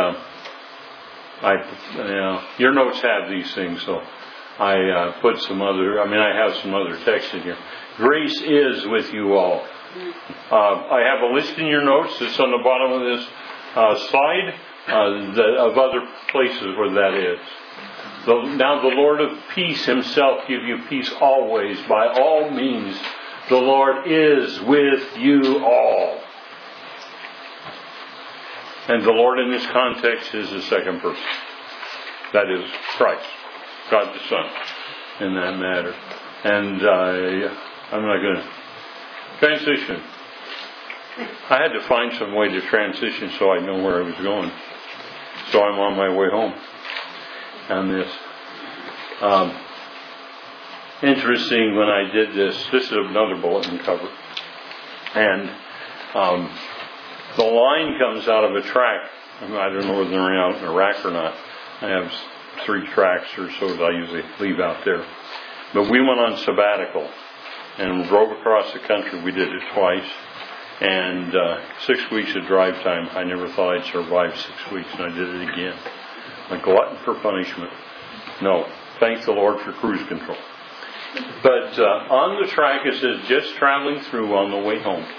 your notes have these things, so I put some other, I have some other text in here. Grace is with you all. I have a list in your notes that's on the bottom of this slide of other places where that is. Now the Lord of peace Himself give you peace always. By all means, the Lord is with you all. And the Lord in this context is the second person. That is Christ, God the Son, in that matter. And I'm not going to transition. I had to find some way to transition so I know where I was going. So I'm on my way home on this. Interesting, when I did this is another bulletin cover. And the line comes out of a track. I don't know whether they're out in Iraq or not. I have 3 tracks or so that I usually leave out there. But we went on sabbatical and drove across the country. We did it twice. And 6 weeks of drive time. I never thought I'd survive 6 weeks, and I did it again. A glutton for punishment. No, thank the Lord for cruise control. But on the track it says, just traveling through on the way home.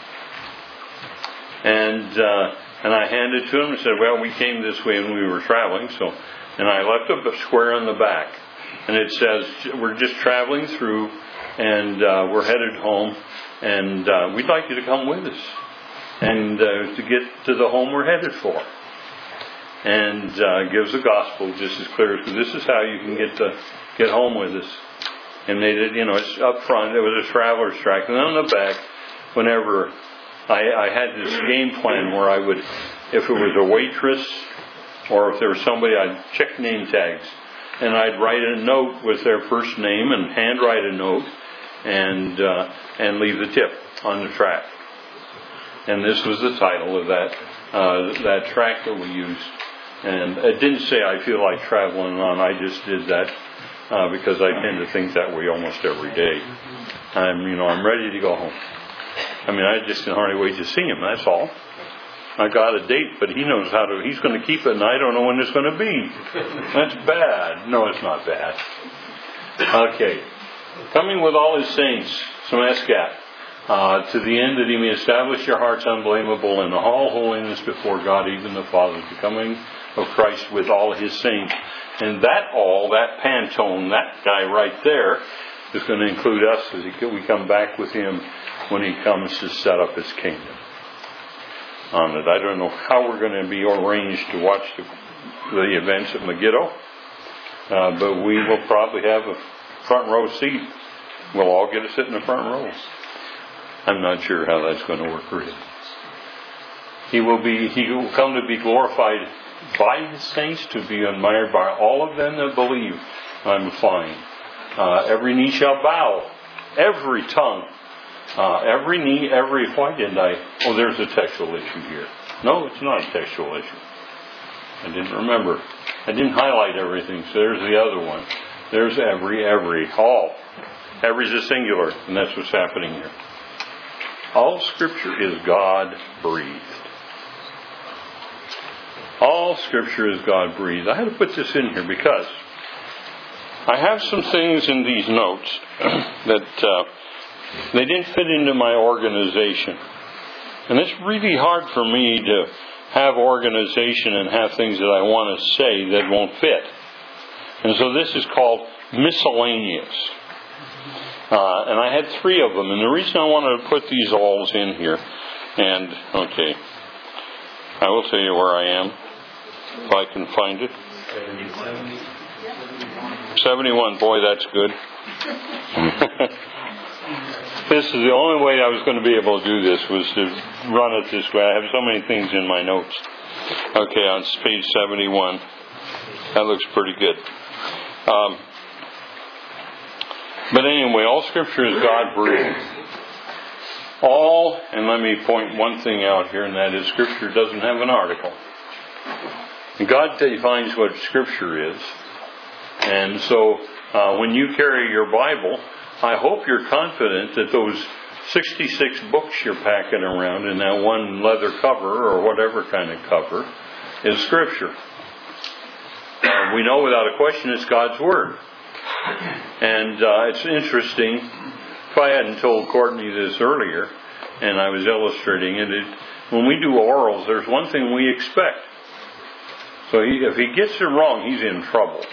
And I handed to him and said, well, we came this way when we were traveling. And I left up a square on the back. And it says, we're just traveling through, and we're headed home. And we'd like you to come with us. And to get to the home we're headed for. And gives the gospel just as clear as this is how you can get home with us. And they did, it's up front, it was a traveler's track. And on the back, whenever I had this game plan where I would, if it was a waitress or if there was somebody, I'd check name tags. And I'd write a note with their first name and handwrite a note and leave the tip on the track. And this was the title of that tract that we used. And it didn't say I feel like traveling on. I just did that because I tend to think that way almost every day. I'm ready to go home. I just can hardly wait to see him, that's all. I got a date, but he knows he's going to keep it, and I don't know when it's going to be. That's bad. No, it's not bad. Okay. Coming with all his saints, Semascat, to the end that he may establish your hearts unblameable in all holiness before God, even the Father, the coming of Christ with all his saints. And that Pantone, that guy right there, is going to include us as we come back with him when he comes to set up his kingdom on it. I don't know how we're going to be arranged to watch the events at Megiddo, but we will probably have a front row seat. We'll all get to sit in the front row. I'm not sure how that's going to work really. He will come to be glorified by his saints, to be admired by all of them that believe. I'm fine. Every knee shall bow, every tongue, every knee, why didn't I? Oh, there's a textual issue here. No, it's not a textual issue. I didn't remember. I didn't highlight everything, so there's the other one. There's every, all. Every's a singular, and that's what's happening here. All Scripture is God-breathed. All Scripture is God-breathed. I had to put this in here because I have some things in these notes that they didn't fit into my organization. And it's really hard for me to have organization and have things that I want to say that won't fit. And so this is called miscellaneous. And I had 3 of them. And the reason I wanted to put these alls in here, and, okay, I will tell you where I am, if I can find it. 71, boy, that's good. This is the only way I was going to be able to do this, was to run it this way. I have so many things in my notes. Okay, on page 71. That looks pretty good. But anyway, all Scripture is God-breathed. All, and let me point one thing out here, and that is Scripture doesn't have an article. God defines what Scripture is. And so when you carry your Bible, I hope you're confident that those 66 books you're packing around in that one leather cover or whatever kind of cover is Scripture. We know without a question it's God's Word. And it's interesting. If I hadn't told Courtney this earlier, and I was illustrating it, when we do orals, there's one thing we expect. So if he gets it wrong, he's in trouble.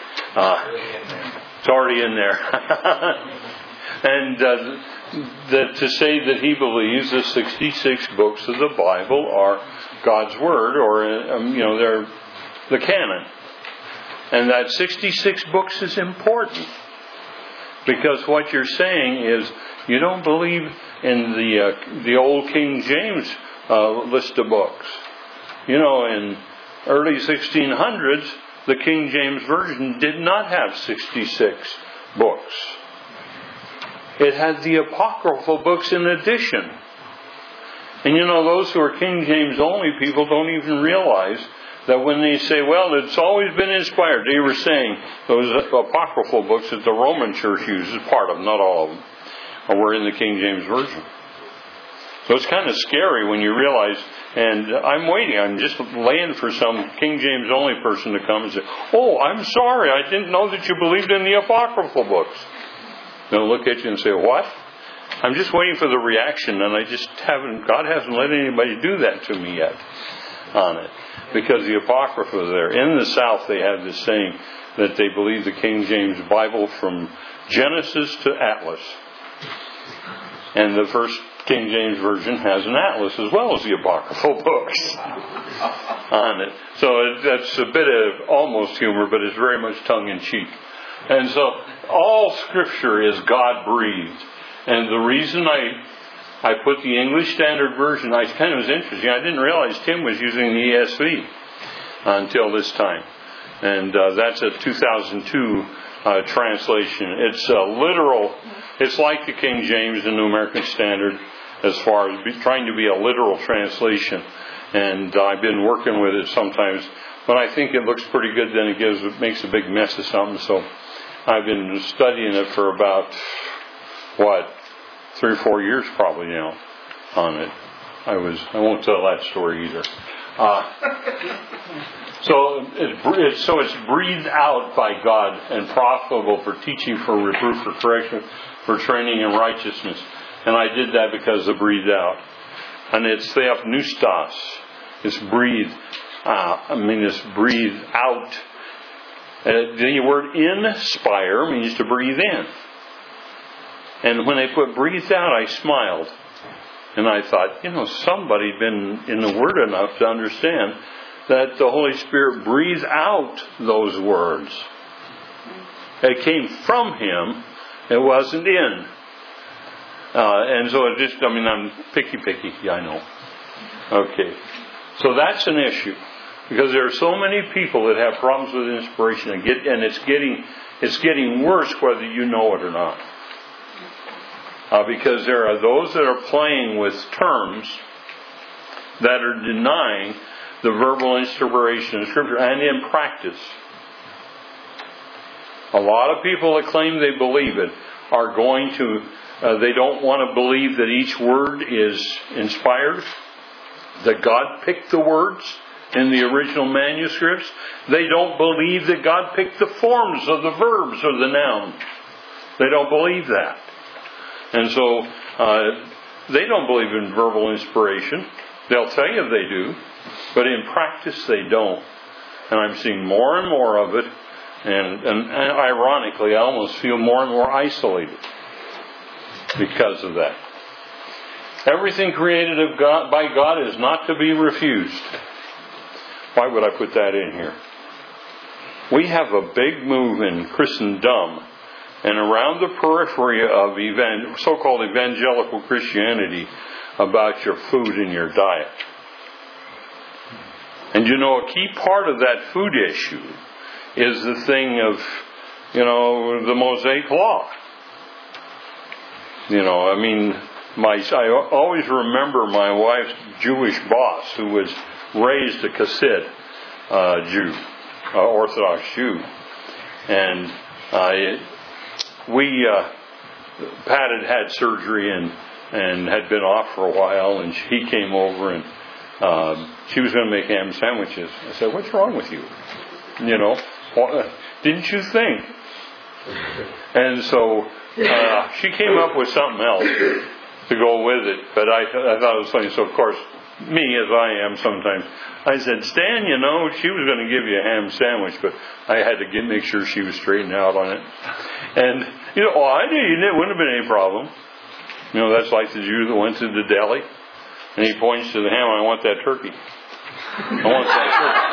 It's already in there. And that to say that he believes the 66 books of the Bible are God's Word, or they're the canon. And that 66 books is important. Because what you're saying is, you don't believe in the old King James list of books. In early 1600s, the King James Version did not have 66 books. It had the apocryphal books in addition. And those who are King James only people don't even realize that when they say, well, it's always been inspired, they were saying those apocryphal books that the Roman Church uses, part of them, not all of them, were in the King James Version. So it's kind of scary when you realize, and I'm waiting, I'm just laying for some King James only person to come and say, oh, I'm sorry, I didn't know that you believed in the apocryphal books. They'll look at you and say, what? I'm just waiting for the reaction, and God hasn't let anybody do that to me yet on it. Because the Apocrypha is there. In the South, they have this saying that they believe the King James Bible from Genesis to Atlas. And the first King James Version has an atlas as well as the apocryphal books on it. So that's a bit of almost humor, but it's very much tongue-in-cheek. And so all Scripture is God-breathed. And the reason I put the English Standard Version, I kind of was interesting. I didn't realize Tim was using the ESV until this time. And that's a 2002 translation. It's literal. It's like the King James and New American Standard. as far as trying to be a literal translation. And I've been working with it sometimes. When I think it looks pretty good, then it makes a big mess of something. So I've been studying it for about, 3 or 4 years probably now on it. I won't tell that story either. So it's breathed out by God and profitable for teaching, for reproof, for correction, for training in righteousness. And I did that because of breathed out. And it's theopneustos. It's breathed out. It's breathed out. The word inspire means to breathe in. And when they put breathed out, I smiled. And I thought, somebody'd been in the Word enough to understand that the Holy Spirit breathes out those words. It came from Him. It wasn't in. And so it just, I'm picky. Yeah, I know. Okay. So that's an issue. Because there are so many people that have problems with inspiration, and it's getting worse whether you know it or not. Because there are those that are playing with terms that are denying the verbal inspiration of Scripture and in practice. A lot of people that claim they believe it are going to, they don't want to believe that each word is inspired, that God picked the words in the original manuscripts. They don't believe that God picked the forms of the verbs or the noun. They don't believe that. And so they don't believe in verbal inspiration. They'll tell you they do, but in practice they don't. And I'm seeing more and more of it, and ironically I almost feel more and more isolated because of that. Everything created of God, by God is not to be refused. Why would I put that in here? We have a big move in Christendom and around the periphery of so-called evangelical Christianity about your food and your diet. And a key part of that food issue is the thing of, the Mosaic Law. I always remember my wife's Jewish boss, who was raised a Chassid Jew, Orthodox Jew. And Pat had surgery and had been off for a while, and he came over and she was going to make ham sandwiches. I said, "What's wrong with you? Didn't you think?" And so she came up with something else to go with it, but I thought it was funny. So of course, me as I am sometimes, I said, "Stan, she was going to give you a ham sandwich, but I had to make sure she was straightened out on it." And I knew it wouldn't have been any problem. That's like the Jew that went to the deli and he points to the ham. "I want that turkey. I want that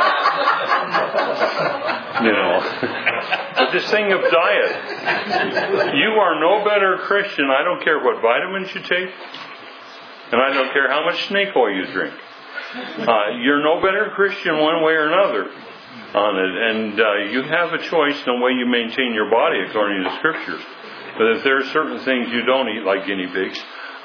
turkey." But this thing of diet, you are no better Christian. I don't care what vitamins you take, and I don't care how much snake oil you drink. You're no better Christian one way or another on it. And you have a choice in the way you maintain your body according to Scripture. But if there are certain things you don't eat, like guinea pigs,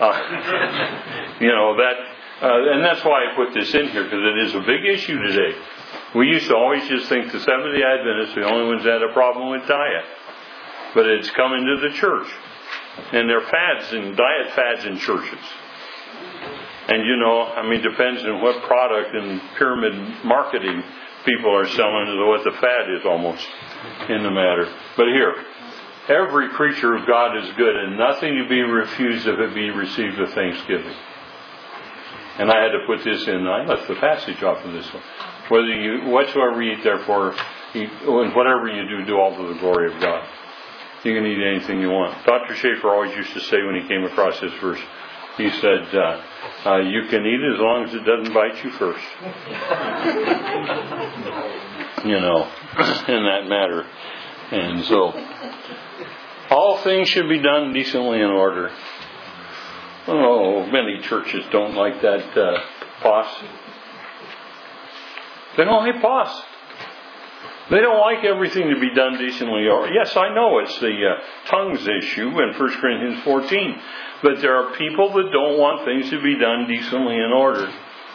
and that's why I put this in here, because it is a big issue today. We used to always just think the Seventh-day Adventists are the only ones that had a problem with diet. But it's come into the church. And there are fads and diet fads in churches. And depends on what product and pyramid marketing people are selling is what the fad is almost in the matter. But here, every creature of God is good, and nothing to be refused if it be received with thanksgiving. And I had to put this in. I left the passage off of this one. Whatsoever you eat, therefore, eat, and whatever you do all to the glory of God. You can eat anything you want. Dr. Schaefer always used to say when he came across this verse, he said, "You can eat it as long as it doesn't bite you first." In that matter. And so, all things should be done decently in order. Oh, many churches don't like that pos. They don't like pos. They don't like everything to be done decently. Or yes, I know it's the tongues issue in 1 Corinthians 14. But there are people that don't want things to be done decently and ordered.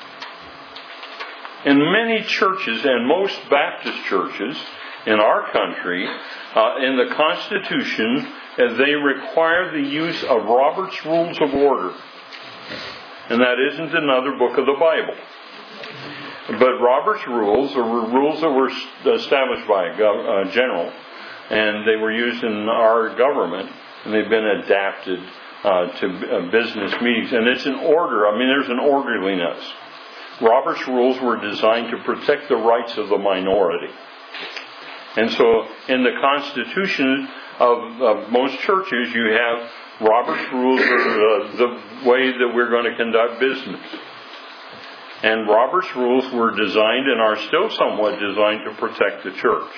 In many churches, and most Baptist churches in our country, in the Constitution, they require the use of Robert's Rules of Order. And that isn't another book of the Bible. But Robert's Rules were rules that were established by a general, and they were used in our government, and they've been adapted to business meetings. And it's an order. I mean, there's an orderliness. Robert's Rules were designed to protect the rights of the minority. And so in the Constitution of most churches, you have Robert's Rules are the way that we're going to conduct business. And Robert's Rules were designed and are still somewhat designed to protect the church.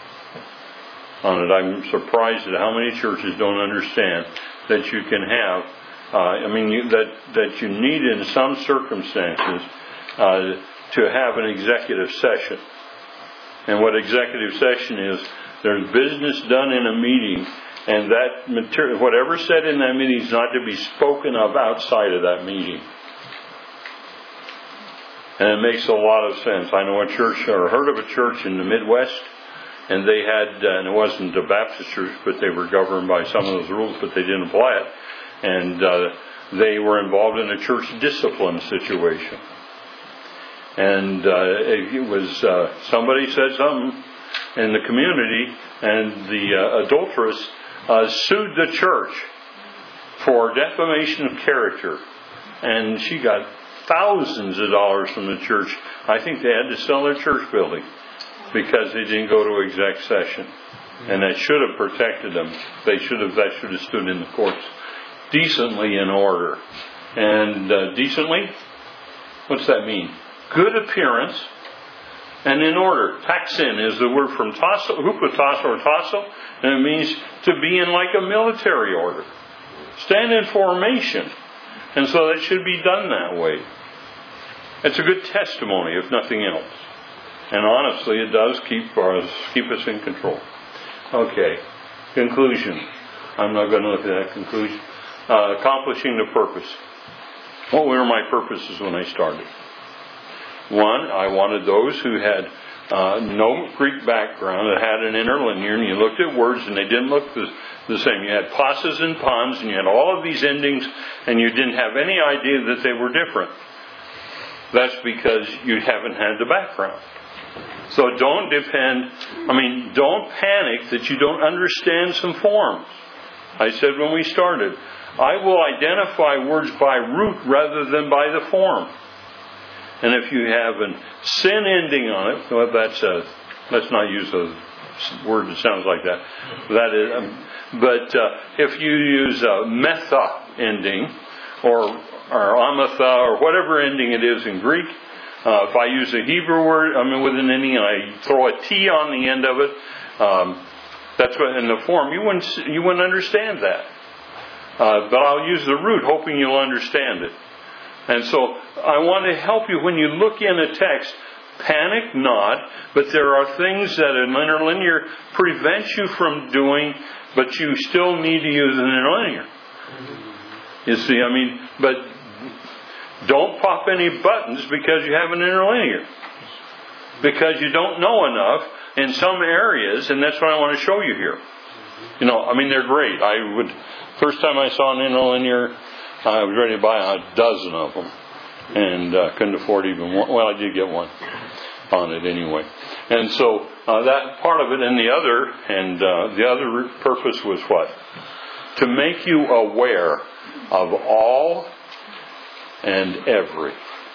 I'm surprised at how many churches don't understand that you can have, that you need in some circumstances to have an executive session. And what executive session is, there's business done in a meeting, and that material, whatever's said in that meeting is not to be spoken of outside of that meeting. And it makes a lot of sense. I know a church, or heard of a church in the Midwest, and they had, and it wasn't a Baptist church, but they were governed by some of those rules, but they didn't apply it. And they were involved in a church discipline situation. And it was, somebody said something in the community, and the adulteress sued the church for defamation of character. And she got thousands of dollars from the church. I think they had to sell their church building because they didn't go to exec session. And that should have protected them. That should have stood in the courts decently in order. And decently, what's that mean? Good appearance and in order. Taxin is the word from tasso, hupotasso or tasso, and it means to be in like a military order. Stand in formation. And so that should be done that way. It's a good testimony, if nothing else. And honestly, it does keep us in control. Okay. Conclusion. I'm not going to look at that conclusion. Accomplishing the purpose. What were my purposes when I started? One, I wanted those who had no Greek background, that had an interlinear, and you looked at words and they didn't look the same. You had pauses and puns, and you had all of these endings, and you didn't have any idea that they were different. That's because you haven't had the background. So don't panic that you don't understand some forms. I said when we started, I will identify words by root rather than by the form. And if you have a sin ending on it, well, let's not use a word that sounds like that. But if you use a metha ending or amatha or whatever ending it is in Greek, if I use a Hebrew word, with an ending, and I throw a T on the end of it, that's what in the form you wouldn't understand that. But I'll use the root, hoping you'll understand it. And so I want to help you when you look in a text. Panic not, but there are things that an interlinear prevents you from doing, but you still need to use an interlinear. You see, but don't pop any buttons because you have an interlinear. Because you don't know enough in some areas, and that's what I want to show you here. They're great. First time I saw an interlinear, I was ready to buy a dozen of them, and couldn't afford even one. Well, I did get one on it anyway. And so that part of it, and the other purpose was what? To make you aware of all and every.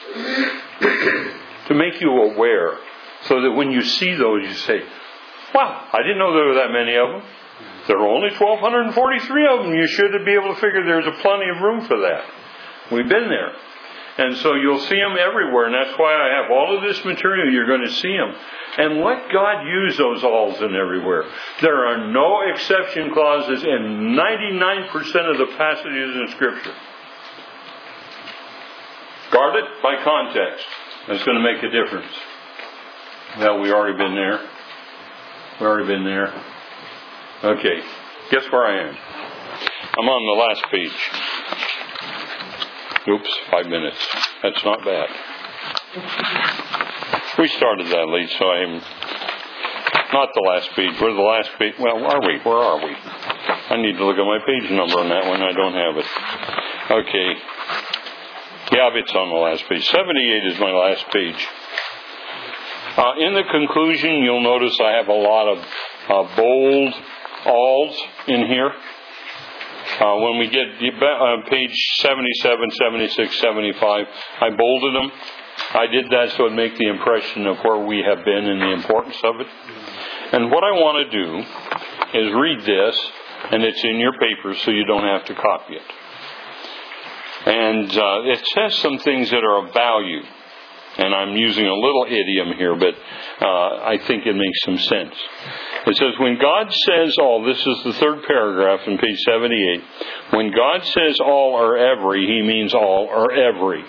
To make you aware, so that when you see those, you say, "Wow, I didn't know there were that many of them. There are only 1,243 of them. You should be able to figure there's plenty of room for that." We've been there. And so you'll see them everywhere. And that's why I have all of this material. You're going to see them. And let God use those alls and everywhere. There are no exception clauses in 99% of the passages in Scripture. Guard it by context. That's going to make a difference. Well, we've already been there. We've already been there. Okay. Guess where I am? I'm on the last page. Oops, 5 minutes. That's not bad. We started that late, so I'm not the last page. We're the last page. Well, are we? Where are we? I need to look at my page number on that one. I don't have it. Okay. Yeah, it's on the last page. 78 is my last page. In the conclusion, you'll notice I have a lot of bold alls in here. When we get page 77, 76, 75, I bolded them. I did that so it would make the impression of where we have been and the importance of it. And what I want to do is read this, and it's in your paper so you don't have to copy it. And it says some things that are of value. And I'm using a little idiom here, but I think it makes some sense. It says, when God says all, this is the third paragraph in page 78. When God says all or every, He means all or every.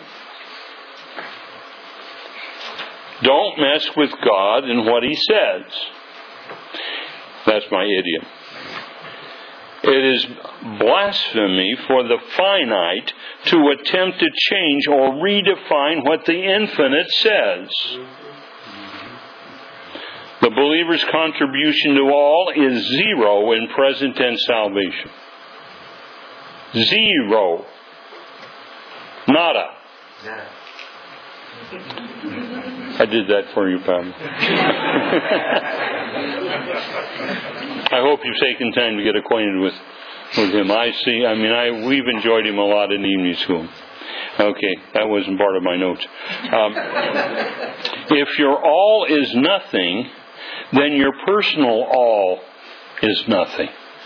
Don't mess with God and what He says. That's my idiom. It is blasphemy for the finite to attempt to change or redefine what the infinite says. The believer's contribution to all is zero in present tense salvation. Zero. Nada. I did that for you, Pam. I hope you've taken time to get acquainted with him. We've enjoyed him a lot in evening school. Okay, that wasn't part of my notes. If your all is nothing, then your personal all is nothing.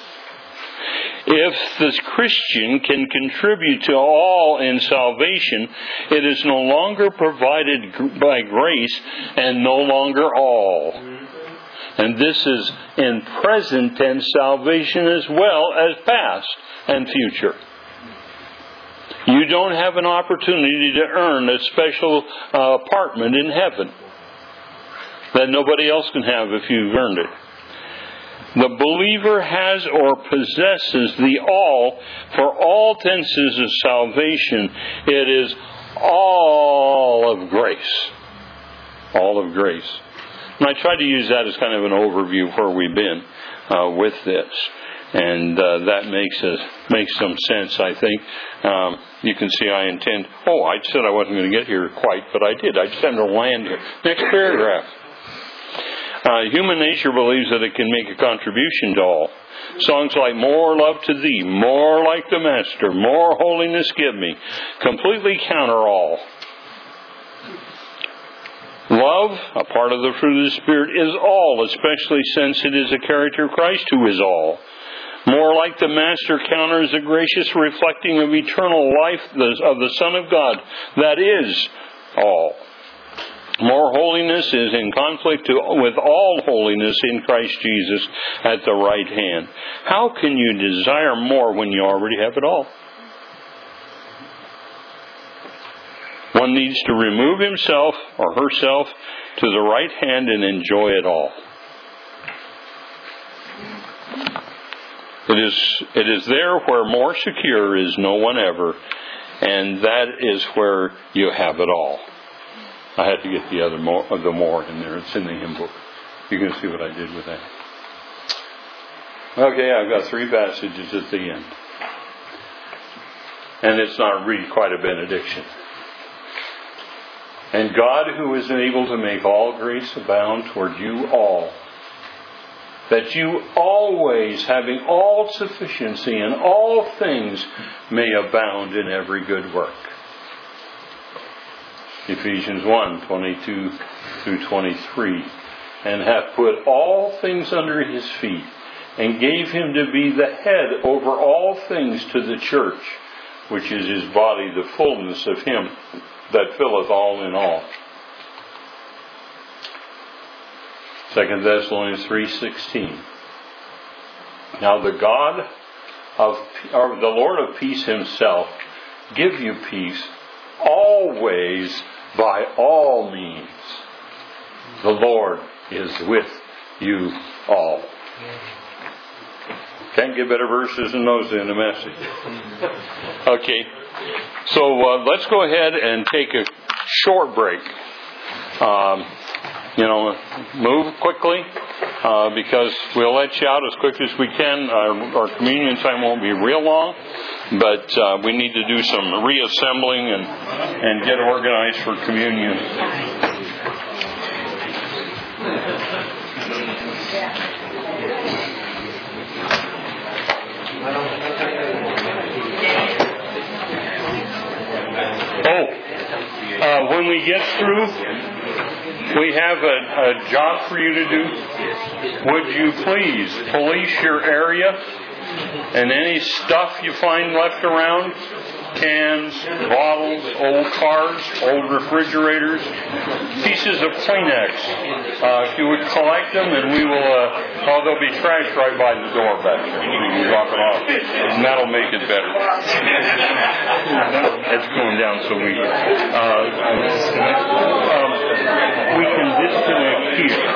If the Christian can contribute to all in salvation, it is no longer provided by grace and no longer all. And this is in present tense salvation as well as past and future. You don't have an opportunity to earn a special apartment in heaven that nobody else can have if you've earned it. The believer has or possesses the all for all tenses of salvation. It is all of grace. All of grace. And I tried to use that as kind of an overview of where we've been with this. And that makes some sense, I think. You can see I intend... I said I wasn't going to get here quite, but I did. I just happened to land here. Next paragraph. Human nature believes that it can make a contribution to all. Songs like More Love to Thee, More Like the Master, More Holiness Give Me, completely counter all. Love, a part of the fruit of the Spirit, is all, especially since it is a character of Christ who is all. More Like the Master counters the gracious reflecting of eternal life of the Son of God. That is all. More holiness is in conflict with all holiness in Christ Jesus at the right hand. How can you desire more when you already have it all? One needs to remove himself or herself to the right hand and enjoy it all. It is there where more secure is no one ever, and that is where you have it all. I had to get the more in there. It's in the hymn book. You can see what I did with that. Okay, I've got 3 passages at the end. And it's not really quite a benediction. And God, who is able to make all grace abound toward you all, that you always, having all sufficiency in all things, may abound in every good work. Ephesians 1, 22 through 23. And hath put all things under his feet, and gave him to be the head over all things to the church, which is his body, the fullness of him that filleth all in all. 2 Thessalonians 3:16. Now the God or the Lord of peace himself give you peace always by all means. The Lord is with you all. Can't get better verses than those in the message. Okay, so let's go ahead and take a short break. Move quickly because we'll let you out as quickly as we can. Our communion time won't be real long, but we need to do some reassembling and get organized for communion. When we get through, we have a job for you to do. Would you please police your area and any stuff you find left around? Cans, bottles, old cars, old refrigerators, pieces of Kleenex. If you would collect them, and we will, there'll be trash right by the door back there. You can drop it off, and that'll make it better. It's going down, so we can disconnect here.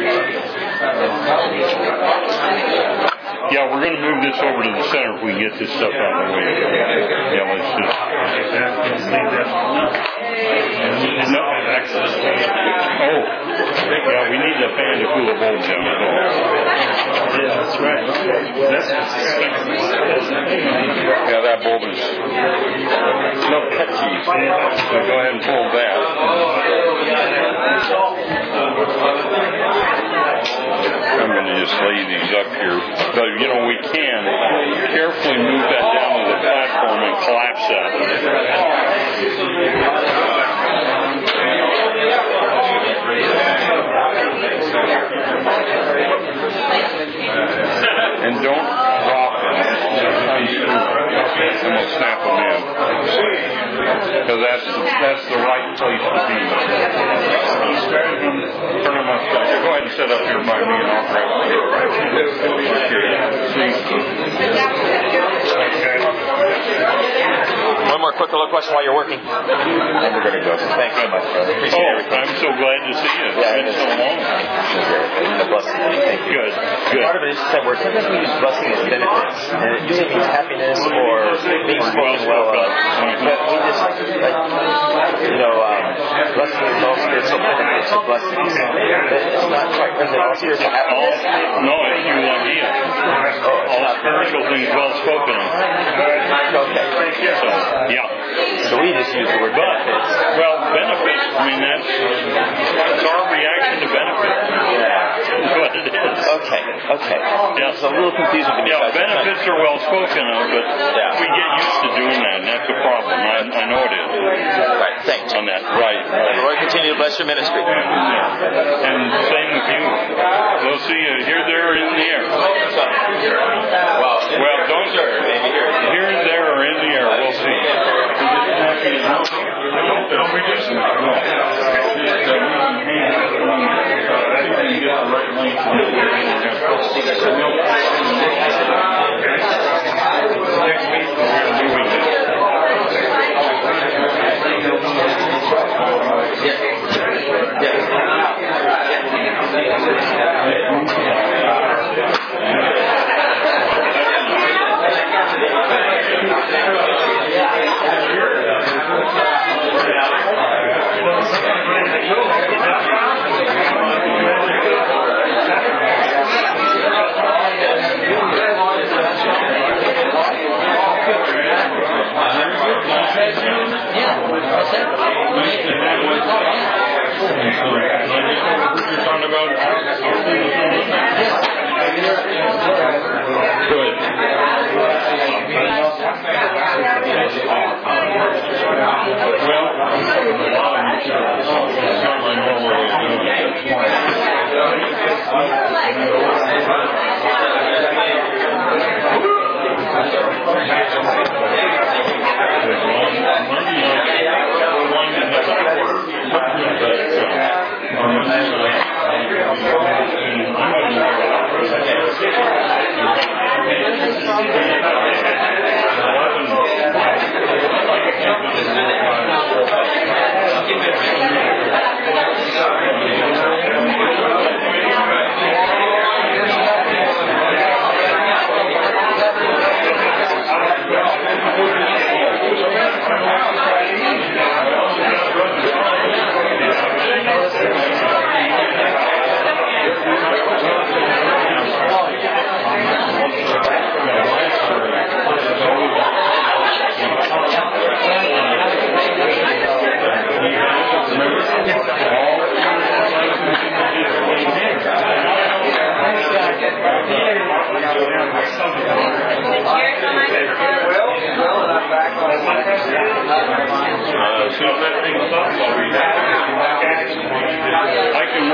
Yeah, we're going to move this over to the center if we can get this stuff out of the way. Yeah, let's just... No. Oh. Yeah, we need the fan to cool the bulb down. Yeah, that's right. Yeah, that bulb is... No touchy. So go ahead and pull that. I'm going to just lay these up here. But, we can carefully move that down to the platform and collapse that. And don't drop them. And we'll snap them in. Because that's the right place to be. Turn them upside. Go ahead and sit up here by me and I'll grab it. One more quick little question while you're working. And we're going to go. Thanks so much, brother. Appreciate everything. I'm so glad to see you. It's been so long. God bless you. Thank you. Good. Part of it is that word. Sometimes we use blessing as benefits. And it usually means happiness or being spoken well of. But we just, blessing is all spiritual benefits of blessings. But it's not quite present all spiritual happiness. No, it's eulogia. All spiritual things well spoken of. Okay. So we just use the word benefits. Well, benefits, that's our reaction to benefits. That's what it is. Okay. Yeah. It's a little confusing to me. Yeah, benefits are well spoken of, but we get used to doing that, and that's a problem. I know it is. Right, thanks. On that, right. The Lord continue to bless your ministry. And same with you. We'll see you here, there, or in the air. Well, don't here, there, or in the air. We'll see. Don't reduce them. As soon as that thing's up, I can